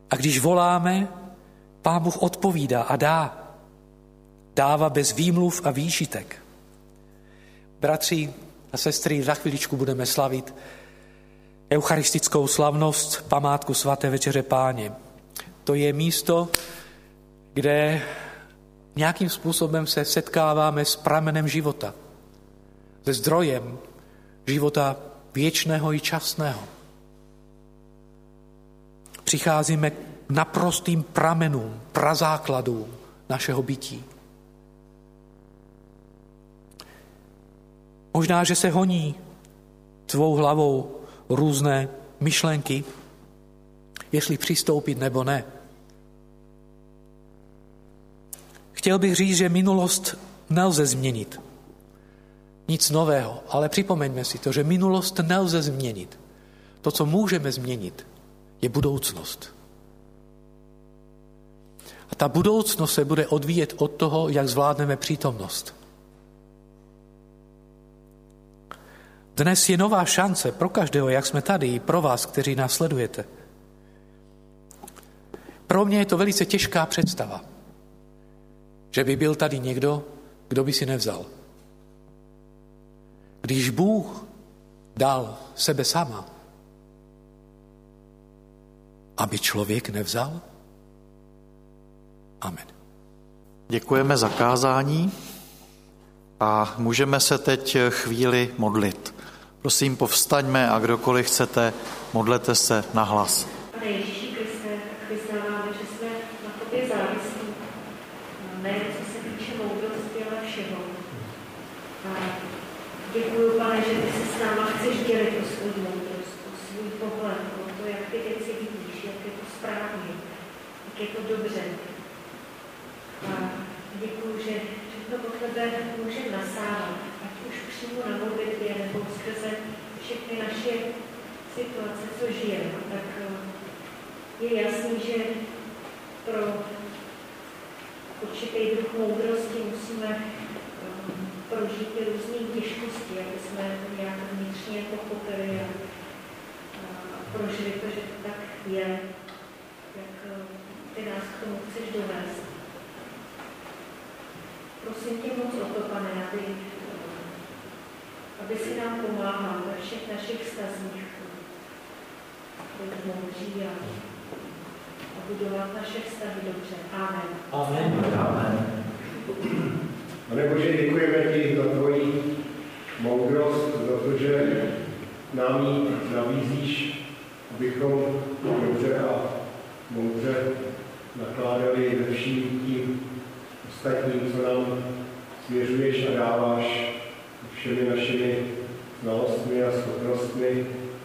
A když voláme, Pán Bůh odpovídá a dává bez výmluv a výčitek. Bratři a sestry, za chviličku budeme slavit eucharistickou slavnost, památku svaté večeře Páně. To je místo, kde nějakým způsobem se setkáváme s pramenem života, se zdrojem života věčného i časného. Přicházíme k naprostým pramenům, prazákladům našeho bytí. Možná, že se honí tvou hlavou různé myšlenky, jestli přistoupit nebo ne. Chtěl bych říct, že minulost nelze změnit. Nic nového, ale připomeňme si to, že minulost nelze změnit. To, co můžeme změnit, je budoucnost. A ta budoucnost se bude odvíjet od toho, jak zvládneme přítomnost. Dnes je nová šance pro každého, jak jsme tady, i pro vás, kteří nás sledujete. Pro mě je to velice těžká představa, že by byl tady někdo, kdo by si nevzal. Když Bůh dal sebe sama, aby člověk nevzal? Amen. Děkujeme za kázání a můžeme se teď chvíli modlit. Prosím, povstaňme a kdokoliv chcete, modlete se nahlas. Pane Ježíši Kriste, tak vyznáváme, že jsme na tobě závislí, nejen co se týče moudrosti, ale všeho. A děkuju, Pane, že ty se s náma chceš dělit o svou moudrost, o svůj pohled, o to, jak ty věci vidíš, jak je to správně, jak je to dobře. A děkuju, že všechno od tebe můžeme nasávat, ať už přímo na modlitbě nebo skrze všechny naše situace, co žijeme. Tak je jasný, že pro určitý druh moudrosti musíme prožít ty různé těžkosti, aby jsme nějak vnitřně pochopili a prožili to, že to tak je, jak ty nás k tomu chceš dovést. Prosím tě moc o to, Pane, aby si nám pomáhal ve všech našich vztazích být moudří a budovat naše vztahy dobře. Amen. Amen. Amen. Pane Bože, děkujeme ti za tvoji moudrost, za to, že nám ji nabízíš, abychom dobře a moudře nakládali se vším tím ostatním, co nám svěřuješ a dáváš všemi našimi znalostmi a schopnostmi.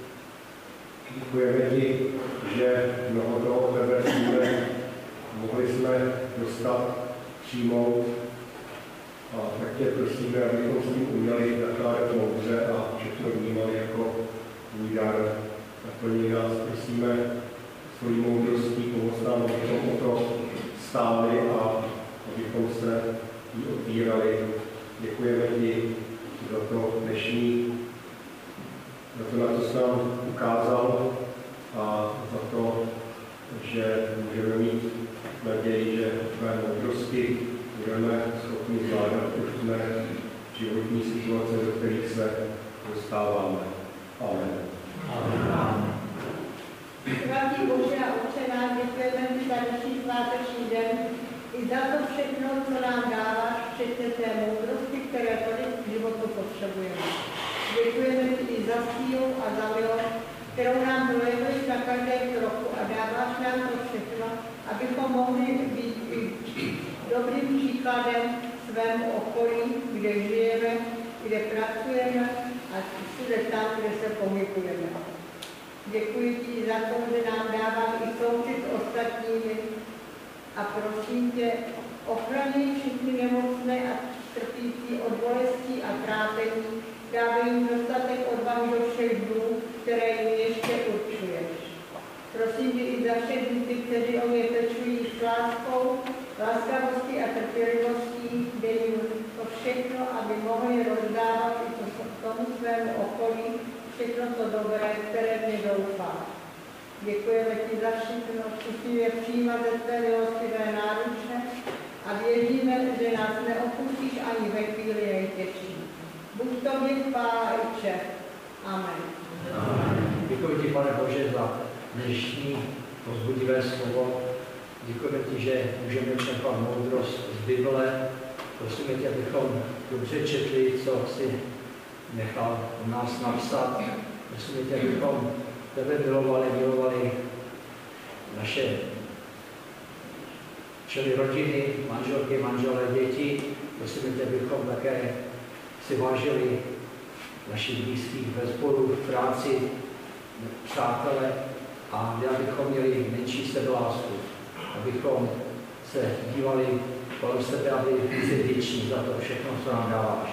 Děkujeme ti, že mnoho toho od tebe přijme, mohli jsme dostat, přijmout. A tak tě prosíme, abychom s tím uměli nakládat moudře a všechno vnímali jako tvůj dar. Naplní nás, prosíme, svojí moudrostí, pomoc nám, abychom o to stáli a abychom se jí otvírali. Děkujeme ti za to dnešní, za to, na co jsi nám ukázal a za to, že můžeme mít naději, že tvé moudrosti budeme schopni zvládat různé životní situace, do kterých se dostáváme. Amen. Amen. Svatý Bože a Otče, nám děkujeme ti za dnešní sváteční den i za to všechno, co nám dáváš, včetně té moudrosti, které tady v životu potřebujeme. Děkujeme ti i za sílu a za milost, kterou nám projevuješ na každém kroku a dáváš nám to všechno, abychom mohli být dobrým příkladem svému okolí, kde žijeme, kde pracujeme a všude tam, kde se pohybujeme. Děkuji ti za to, že nám dáváš i soucit s ostatními a prosím tě, ochraňuj všechny nemocné a trpící od bolestí a trápení, dávej jim dostatek odvahy do všech dnů, které jim ještě určuješ. Prosím tě i za všechny ty, kteří o mě pečují s láskou, láskavostí a trpělivostí, dej jim to všechno, aby mohli rozdávat i tomu svému okolí všechno to dobré, které mě doufá. Děkujeme ti za všechno, všichni je přijímat ze tvé milostivé náruče a věříme, že nás neopustíš ani ve chvíli nejtěžší. Buď tobě chvála i čest. Amen. Děkuji ti, Pane Bože, za dnešní povzbudivé slovo. Děkujeme ti, že můžeme čerpat moudrost z Bible. Prosíme tě, abychom dobře četli, co jsi nechal nás napsat. Prosíme tě, abychom tebe milovali naše členy rodiny, manželky, manželé, děti. Prosíme tě, abychom také si vážili našich blízkých ve sboru, v práci, přátele a abychom měli menší sebelásku, abychom se dívali kolem sebe a byli více vděční za to všechno, co nám dáváš.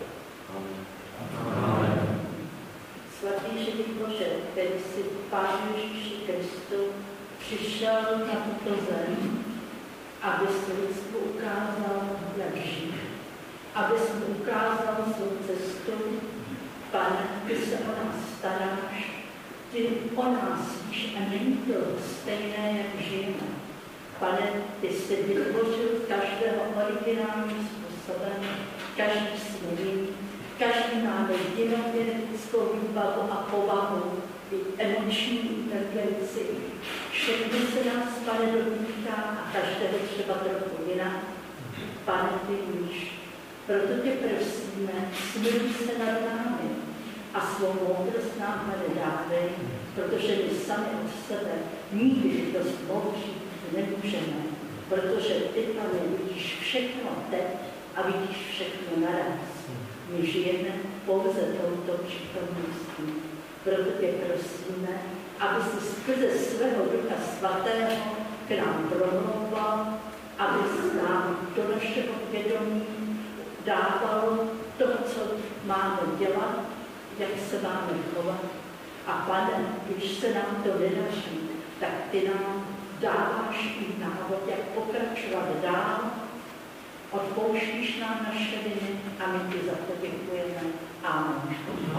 Amen. Svatý živý Bože, který jsi Pánu Ježíši Kristu přišel na tuto zem, aby si lidstvu ukázal, jak žít, aby si ukázal svou cestu. Pane, ty se o nás staráš, ty o nás víš a není to stejné, jak žijeme. Pane, ty jsi vytvořil každého originálním způsobem, každý svůj, každý má jinou genetickou výbavu a povahu, i emoční inteligenci. Všechny se nás, Pane, dotýká a každého třeba trochu jinak. Pane, ty víš. Proto tě prosíme, smiluj se nad námi a svou moudrost nám nedávej, protože my sami od sebe nikdy dost moudří nemůžeme, protože ty, Pane, vidíš všechno teď a vidíš všechno naraz. My žijeme pouze touto přítomností. Proto tě prosíme, aby si skrze svého Ducha Svatého k nám promlouval, aby si nám do našeho vědomí dával to, co máme dělat, jak se máme chovat. A Pane, když se nám to nedaří, tak ty nám dáváš i návod, jak pokračovat dál. Odpouštíš nám naše viny a my ti za to děkujeme. Amen.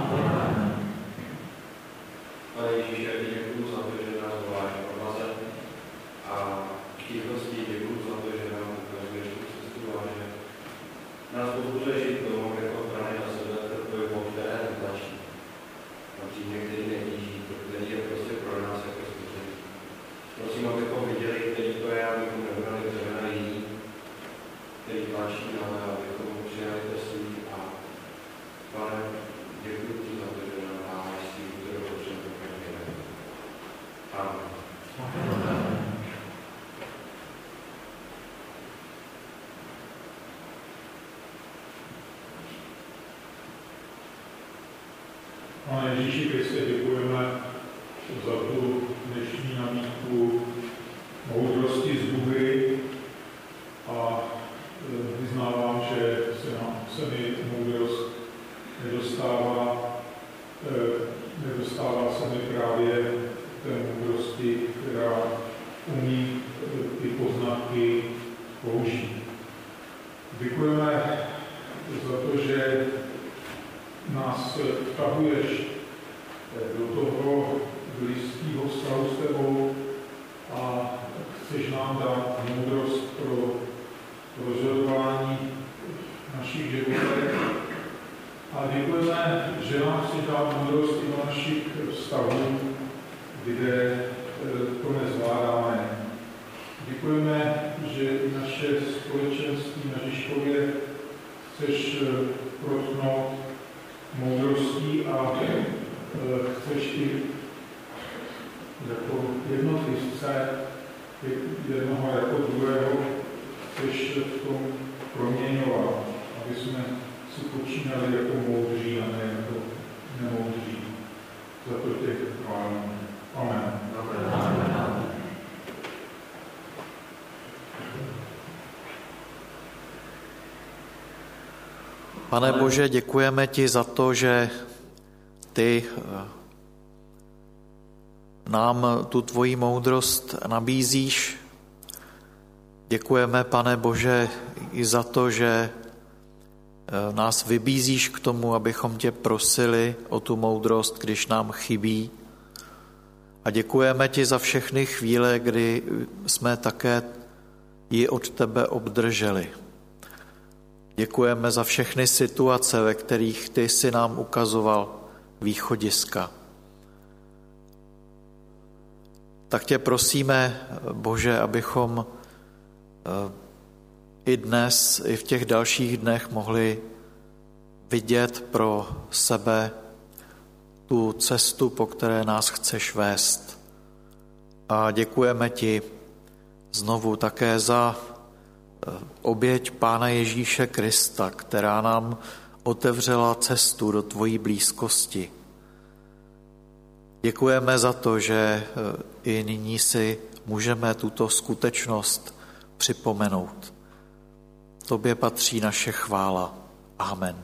Pane Ježíši, já ti děkuju za to, že nás voláš odvaze a tichosti, děkuju za to, že nám ukazuješ tu cestu a že nás pozbuzuješ i k tomu, jako brany na sebe trpělivo, které netlačí. Na přímě, který netíží, který je prostě pro nás jako stvoření. Prosím, abychom viděli, který to je, abychom nebrali břemena jiný, který tlačí na nás, abychom přijali to svý a Pane, děkuji ti za to, že nám dáváš svý, kterou potřebuji každý den. Amen. Pane Ježíši Kriste, děkujeme za tu dnešní nabídku moudrosti z Bůhy a vyznávám, že se mi moudrost nedostává se mi právě té moudrosti, která umí ty poznatky použít. Děkujeme za to, že nás vtahuješ do toho blízkého vztahu s tebou a chceš nám dát moudrost pro rozhodování našich životech. A děkujeme, že nám chceš dát moudrost i do našich vztahů, kde to nezvládáme. Děkujeme, že i naše společenství na Žižkově chceš protnout moudrostí a chceš i jako jednotlivce, jednoho jako druhého, chceš v tom proměňovat, aby jsme si počínali jako moudří a ne jako nemoudří. Za to tě chválíme. Amen. Amen. Pane Bože, děkujeme ti za to, že ty nám tu tvoji moudrost nabízíš. Děkujeme, Pane Bože, i za to, že nás vybízíš k tomu, abychom tě prosili o tu moudrost, když nám chybí. A děkujeme ti za všechny chvíle, kdy jsme také ji od tebe obdrželi. Děkujeme za všechny situace, ve kterých ty si nám ukazoval východiska. Tak tě prosíme, Bože, abychom i dnes, i v těch dalších dnech mohli vidět pro sebe tu cestu, po které nás chceš vést. A děkujeme ti znovu také za oběť Pána Ježíše Krista, která nám otevřela cestu do tvojí blízkosti. Děkujeme za to, že i nyní si můžeme tuto skutečnost připomenout. Tobě patří naše chvála. Amen.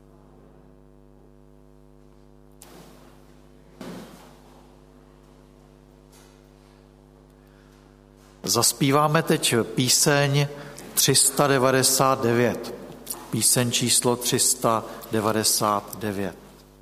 Zaspíváme teď píseň 399. Píseň číslo 399.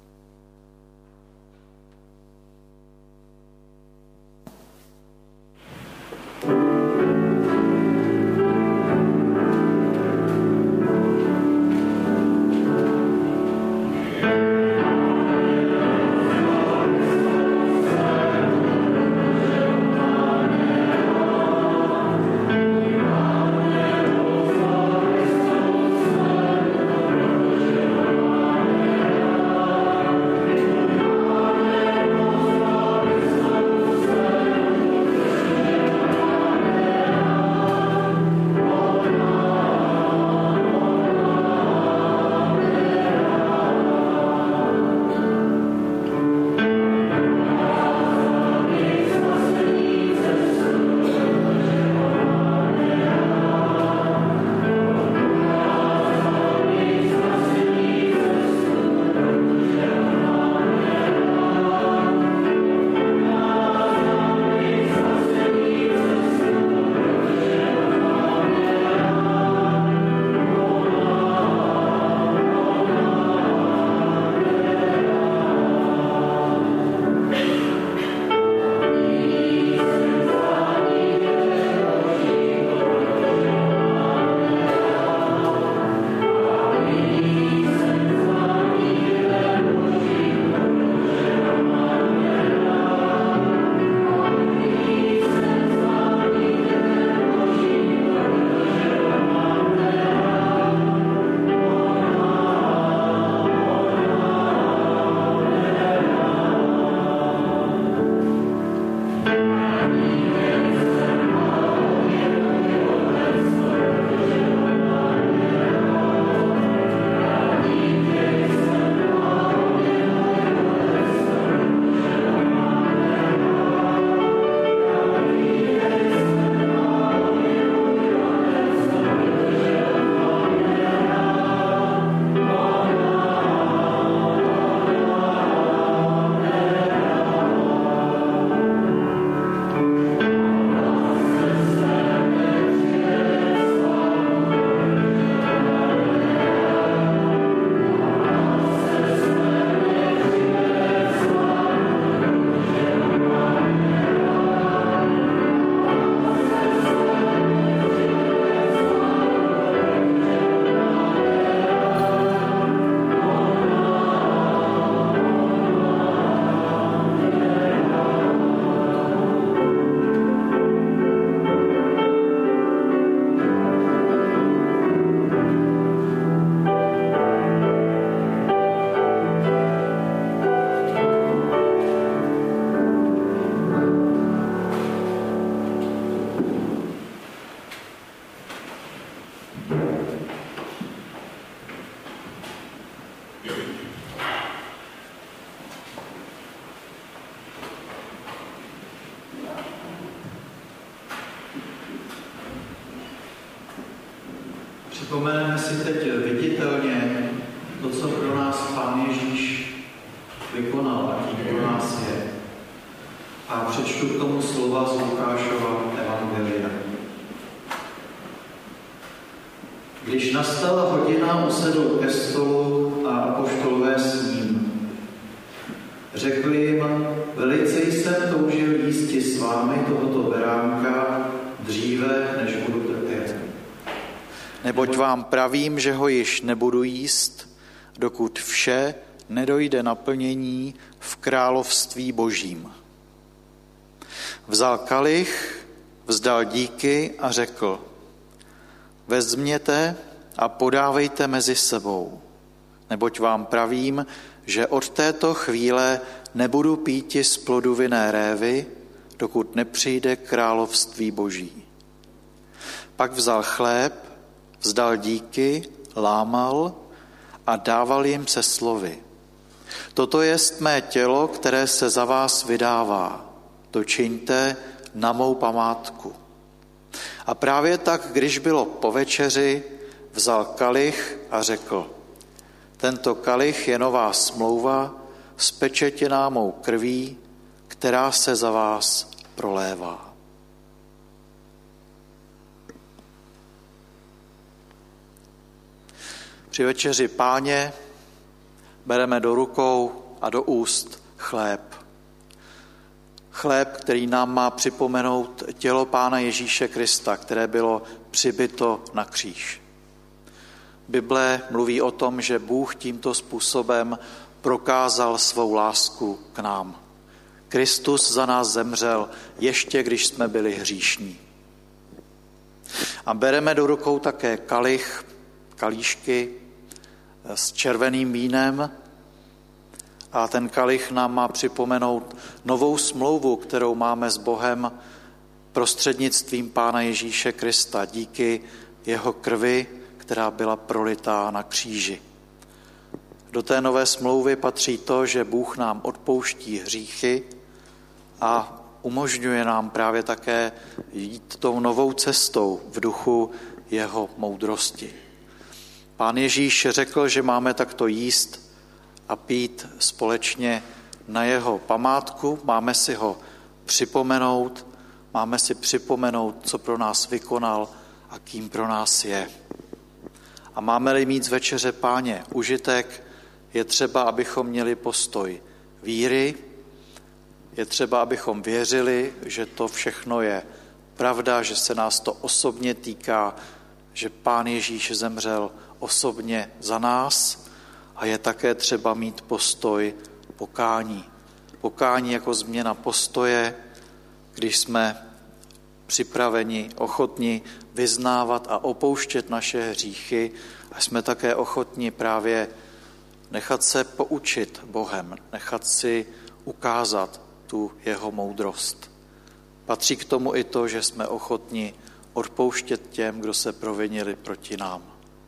Připomeneme si teď viditelně to, co pro nás Pán Ježíš vykonal, jaký pro nás je. A přečtu k tomu slova z Lukášova evangelia. Když nastala hodina, usedl ke stolu a apoštolové s ním. Řekl jim, velice jsem toužil jísti s vámi tohoto beránka dříve, než budu trpět. Neboť vám pravím, že ho již nebudu jíst, dokud vše nedojde naplnění v království Božím. Vzal kalich, vzdal díky a řekl, vezměte a podávejte mezi sebou, neboť vám pravím, že od této chvíle nebudu píti z plodu vinné révy, dokud nepřijde království Boží. Pak vzal chléb, vzdal díky, lámal a dával jim se slovy. Toto jest mé tělo, které se za vás vydává. To čiňte na mou památku. A právě tak, když bylo po večeři, vzal kalich a řekl, tento kalich je nová smlouva, spečetěná mou krví, která se za vás prolévá. Při večeři Páně bereme do rukou a do úst chléb. Chléb, který nám má připomenout tělo Pána Ježíše Krista, které bylo přibito na kříž. Bible mluví o tom, že Bůh tímto způsobem prokázal svou lásku k nám. Kristus za nás zemřel, ještě když jsme byli hříšní. A bereme do rukou také kalíšky s červeným vínem, a ten kalich nám má připomenout novou smlouvu, kterou máme s Bohem prostřednictvím Pána Ježíše Krista, díky jeho krvi, která byla prolitá na kříži. Do té nové smlouvy patří to, že Bůh nám odpouští hříchy a umožňuje nám právě také jít tou novou cestou v duchu jeho moudrosti. Pán Ježíš řekl, že máme takto jíst a pít společně na jeho památku, máme si ho připomenout, máme si připomenout, co pro nás vykonal a kým pro nás je. A máme-li mít z večeře Páně užitek, je třeba, abychom měli postoj víry, je třeba, abychom věřili, že to všechno je pravda, že se nás to osobně týká, že Pán Ježíš zemřel osobně za nás, a je také třeba mít postoj pokání. Pokání jako změna postoje, když jsme připraveni, ochotni vyznávat a opouštět naše hříchy a jsme také ochotni právě nechat se poučit Bohem, nechat si ukázat tu jeho moudrost. Patří k tomu i to, že jsme ochotni odpouštět těm, kdo se provinili proti nám.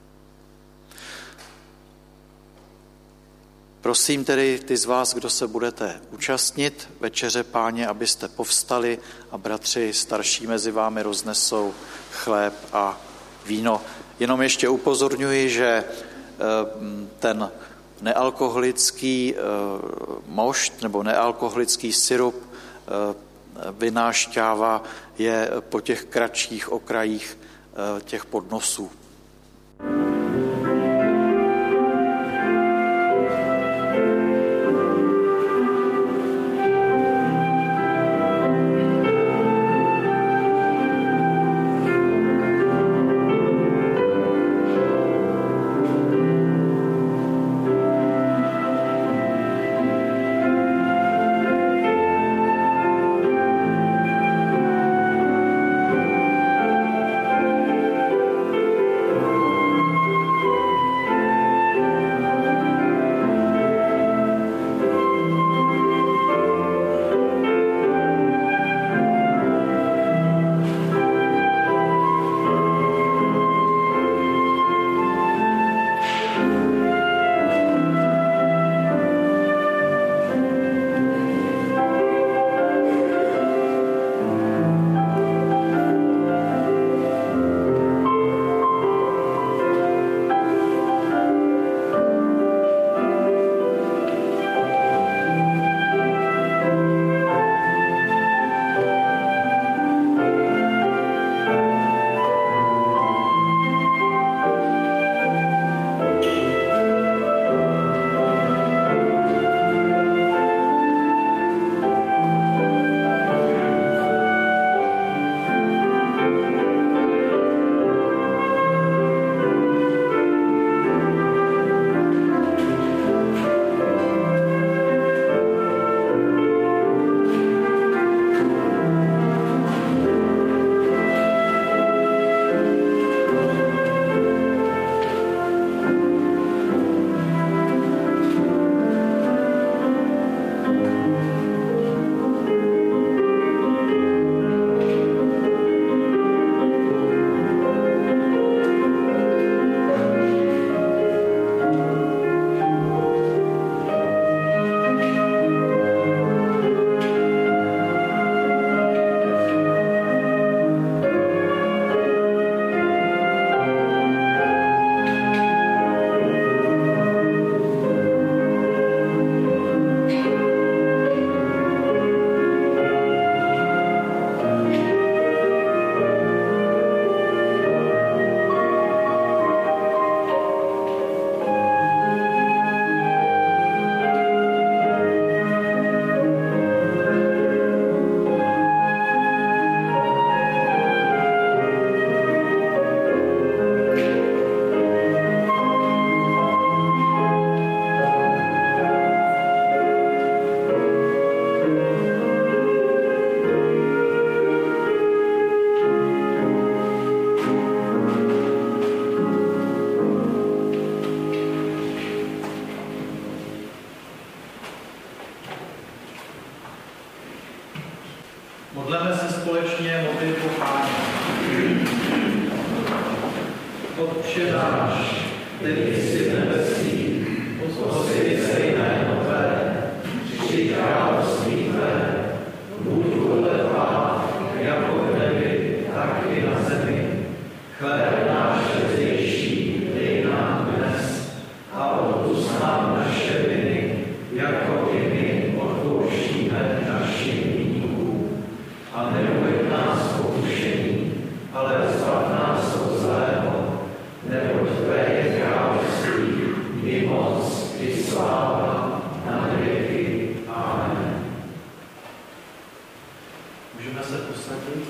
Prosím tedy ty z vás, kdo se budete účastnit večeře Páně, abyste povstali a bratři starší mezi vámi roznesou chléb a víno. Jenom ještě upozorňuji, že ten nealkoholický mošt nebo nealkoholický syrup, vinná šťáva je po těch kratších okrajích těch podnosů. Modleme se společně modlitbu Páně. Otče náš, který jsi v nebesích, posvěť se jméno tvé, přijď království tvé, buď vůle tvá, jako v nebi, tak i na zemi. Chléb náš dnešní dej nám dnes a odpusť nám naše viny, jako i my odpouštíme našim viníkům. A neuveď nás pokušení, ale zbav nás od zlého, neboť tvé je království, i moc, i sláva, na věky. Amen. Můžeme se posadit?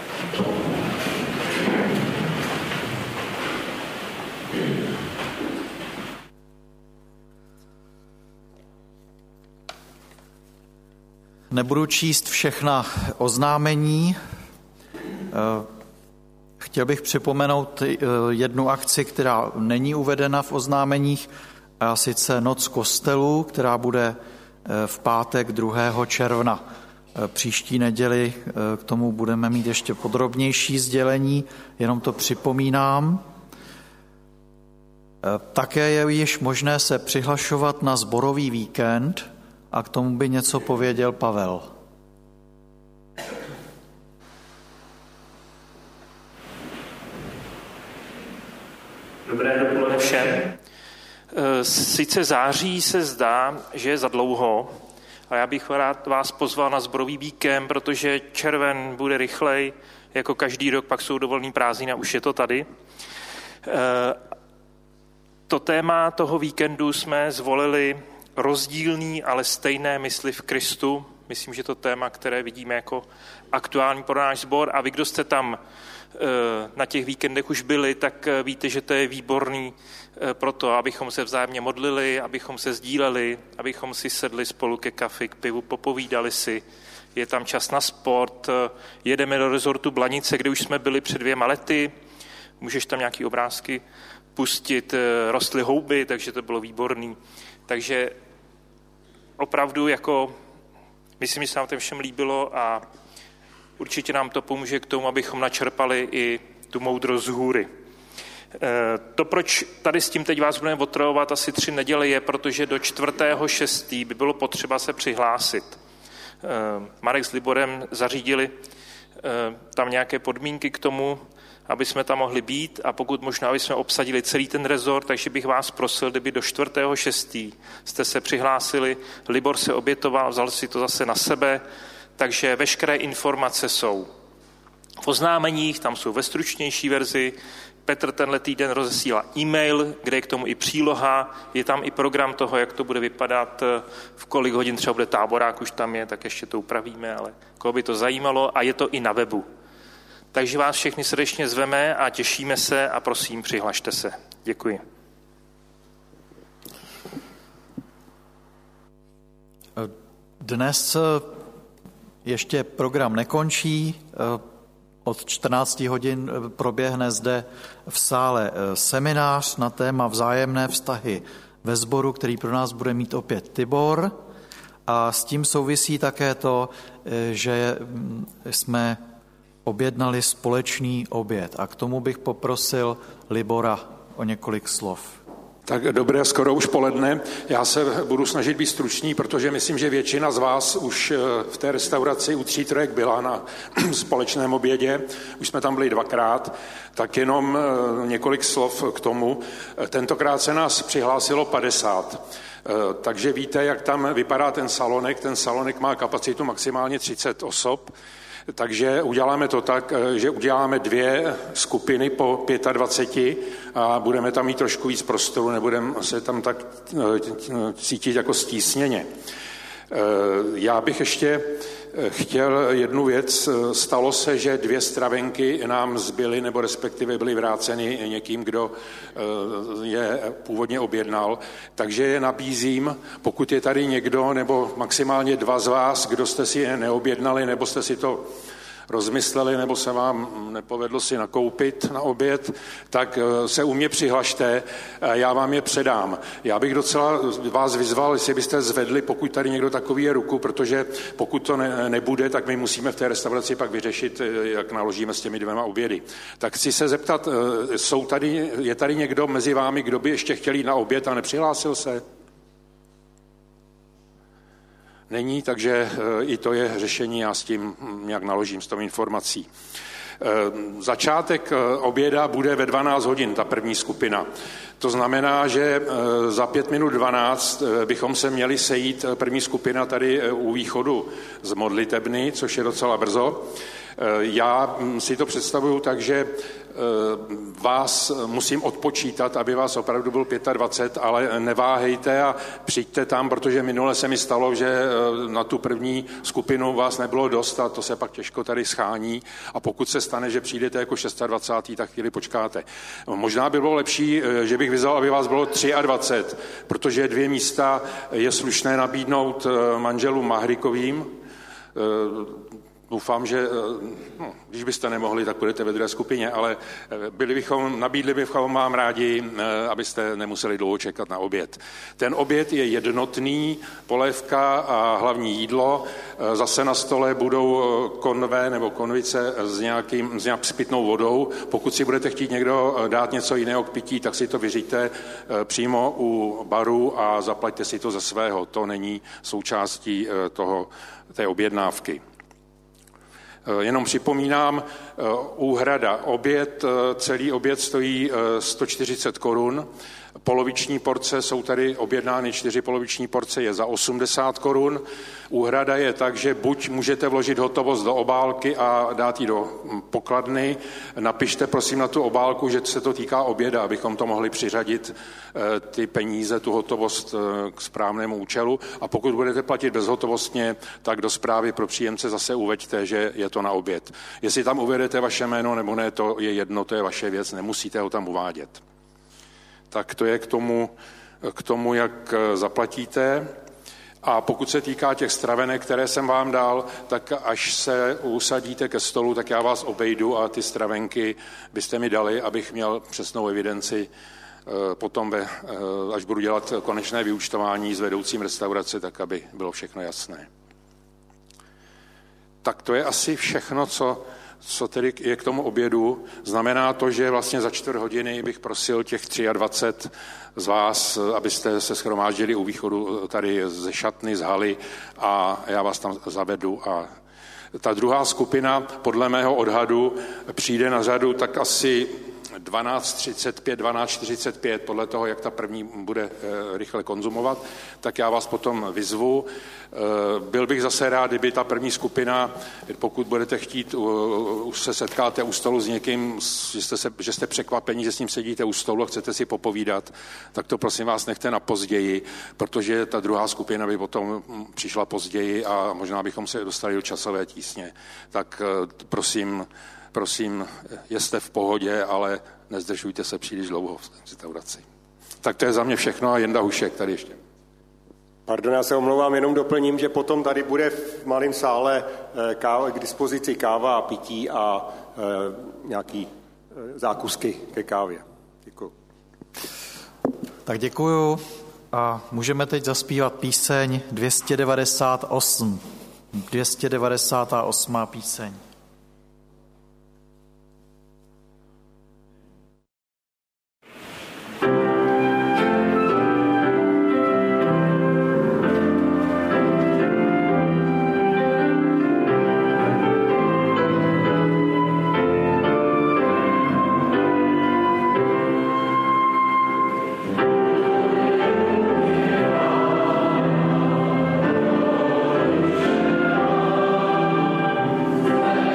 Nebudu číst všechna oznámení. Chtěl bych připomenout jednu akci, která není uvedena v oznámeních, a sice Noc kostelů, která bude v pátek 2. června. Příští neděli k tomu budeme mít ještě podrobnější sdělení, jenom to připomínám. Také je již možné se přihlašovat na sborový víkend a k tomu by něco pověděl Pavel. Dobré dopoledne všem. Sice září se zdá, že je za dlouho, a já bych rád vás pozval na sborový víkend, protože červen bude rychlej, jako každý rok, pak jsou dovolený prázdniny a už je to tady. To téma toho víkendu jsme zvolili rozdílný, ale stejné mysli v Kristu. Myslím, že to téma, které vidíme jako aktuální pro náš sbor. A vy, kdo jste tam na těch víkendech už byli, tak víte, že to je výborný pro to, abychom se vzájemně modlili, abychom se sdíleli, abychom si sedli spolu ke kafi, k pivu, popovídali si. Je tam čas na sport. Jedeme do rezortu Blanice, kde už jsme byli před 2 lety. Můžeš tam nějaký obrázky pustit. Rostly houby, takže to bylo výborný. Takže opravdu myslím, že se nám to všem líbilo a určitě nám to pomůže k tomu, abychom načerpali i tu moudrost z hůry. To, proč tady s tím teď vás budeme otravovat asi 3 neděle, je, protože do 4.6. by bylo potřeba se přihlásit. Marek s Liborem zařídili tam nějaké podmínky k tomu, aby jsme tam mohli být a pokud možná, aby jsme obsadili celý ten rezort, takže bych vás prosil, kdyby do 4.6. jste se přihlásili, Libor se obětoval, vzal si to zase na sebe, takže veškeré informace jsou v oznámeních, tam jsou ve stručnější verzi. Petr tenhle týden rozesílá e-mail, kde je k tomu i příloha, je tam i program toho, jak to bude vypadat, v kolik hodin třeba bude táborák, už tam je, tak ještě to upravíme, ale koho by to zajímalo a je to i na webu. Takže vás všechny srdečně zveme a těšíme se a prosím, přihlašte se. Děkuji. Dnes ještě program nekončí. Od 14 hodin proběhne zde v sále seminář na téma vzájemné vztahy ve sboru, který pro nás bude mít opět Tibor. A s tím souvisí také to, že jsme objednali společný oběd. A k tomu bych poprosil Libora o několik slov. Tak dobré, skoro už poledne. Já se budu snažit být stručný, protože myslím, že většina z vás už v té restauraci u 3 trojek byla na společném obědě. Už jsme tam byli 2krát, tak jenom několik slov k tomu. Tentokrát se nás přihlásilo 50. Takže víte, jak tam vypadá ten salonek. Ten salonek má kapacitu maximálně 30 osob. Takže uděláme to tak, že uděláme 2 skupiny po 25 a budeme tam mít trošku víc prostoru, nebudeme se tam tak cítit jako stísněně. Já bych ještě chtěl jednu věc. Stalo se, že 2 stravenky nám zbyly, nebo respektive byly vráceny někým, kdo je původně objednal. Takže je nabízím, pokud je tady někdo, nebo maximálně 2 z vás, kdo jste si je neobjednali, nebo jste si to rozmysleli nebo se vám nepovedlo si nakoupit na oběd, tak se u mě přihlašte, já vám je předám. Já bych docela vás vyzval, jestli byste zvedli, pokud tady někdo takový je, ruku, protože pokud to nebude, tak my musíme v té restauraci pak vyřešit, jak naložíme s těmi 2 obědy. Tak chci se zeptat, je tady někdo mezi vámi, kdo by ještě chtěl jít na oběd a nepřihlásil se? Není, takže i to je řešení, já s tím nějak naložím, s tou informací. Začátek oběda bude ve 12 hodin, ta první skupina. To znamená, že za 5 minut 12 bychom se měli sejít, první skupina tady u východu z modlitebny, což je docela brzo. Já si to představuju tak, že vás musím odpočítat, aby vás opravdu byl 25, ale neváhejte a přijďte tam, protože minule se mi stalo, že na tu první skupinu vás nebylo dost a to se pak těžko tady schání a pokud se stane, že přijdete jako 26, tak chvíli počkáte. Možná by bylo lepší, že bych vyzval, aby vás bylo 23, protože 2 místa je slušné nabídnout manželům Mahrikovým. Doufám, že když byste nemohli, tak budete ve druhé skupině, ale nabídli bychom vám rádi, abyste nemuseli dlouho čekat na oběd. Ten oběd je jednotný, polévka a hlavní jídlo. Zase na stole budou konve nebo konvice s nějak pitnou vodou. Pokud si budete chtít někdo dát něco jiného k pití, tak si to vyřiďte přímo u baru a zaplaťte si to ze svého. To není součástí té objednávky. Jenom připomínám, úhrada, celý oběd stojí 140 korun, poloviční porce, jsou tady objednány 4 poloviční porce, je za 80 korun. Úhrada je tak, že buď můžete vložit hotovost do obálky a dát ji do pokladny, napište prosím na tu obálku, že se to týká oběda, abychom to mohli přiřadit ty peníze, tu hotovost k správnému účelu a pokud budete platit bezhotovostně, tak do zprávy pro příjemce zase uveďte, že je to na oběd. Jestli tam uvedete vaše jméno nebo ne, to je jedno, to je vaše věc, nemusíte ho tam uvádět. Tak to je k tomu, jak zaplatíte. A pokud se týká těch stravenek, které jsem vám dal, tak až se usadíte ke stolu, tak já vás obejdu a ty stravenky byste mi dali, abych měl přesnou evidenci potom, až budu dělat konečné vyúčtování s vedoucím restaurace, tak aby bylo všechno jasné. Tak to je asi všechno, co tedy je k tomu obědu. Znamená to, že vlastně za 4 hodiny bych prosil těch 23 z vás, abyste se shromáždili u východu tady ze šatny, z haly a já vás tam zavedu. A ta druhá skupina, podle mého odhadu, přijde na řadu tak asi 12:35, 12:45, podle toho, jak ta první bude rychle konzumovat, tak já vás potom vyzvu. Byl bych zase rád, kdyby ta první skupina, pokud budete chtít, už se setkáte u stolu s někým, že jste překvapení, že s ním sedíte u stolu a chcete si popovídat, tak to prosím vás nechte na později, protože ta druhá skupina by potom přišla později a možná bychom se dostali do časové tísně. Tak prosím, jste v pohodě, ale nezdržujte se příliš dlouho v restauraci. Tak to je za mě všechno a Jenda Hušek tady ještě. Pardon, já se omlouvám, jenom doplním, že potom tady bude v malém sále k dispozici káva a pití a nějaký zákusky ke kávě. Děkuju. Tak děkuju a můžeme teď zaspívat píseň 298. 298. píseň. Amen.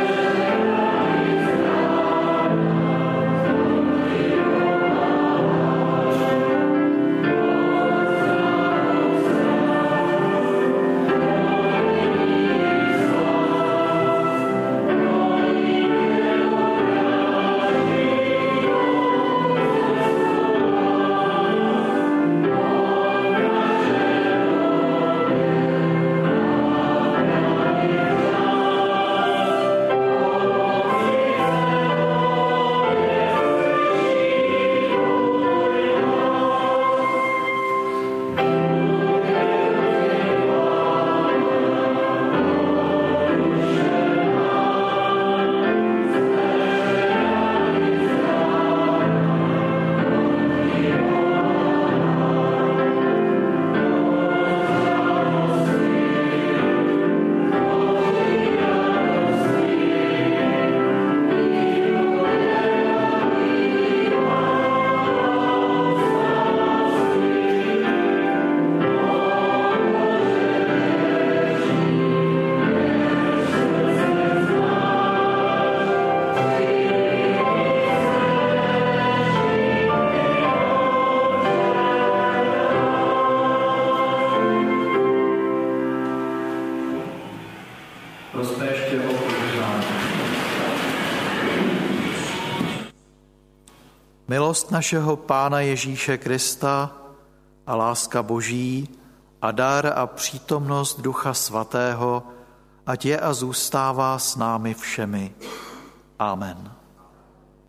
milost našeho Pána Ježíše Krista a láska Boží a dar a přítomnost Ducha Svatého, ať je a zůstává s námi všemi. Amen.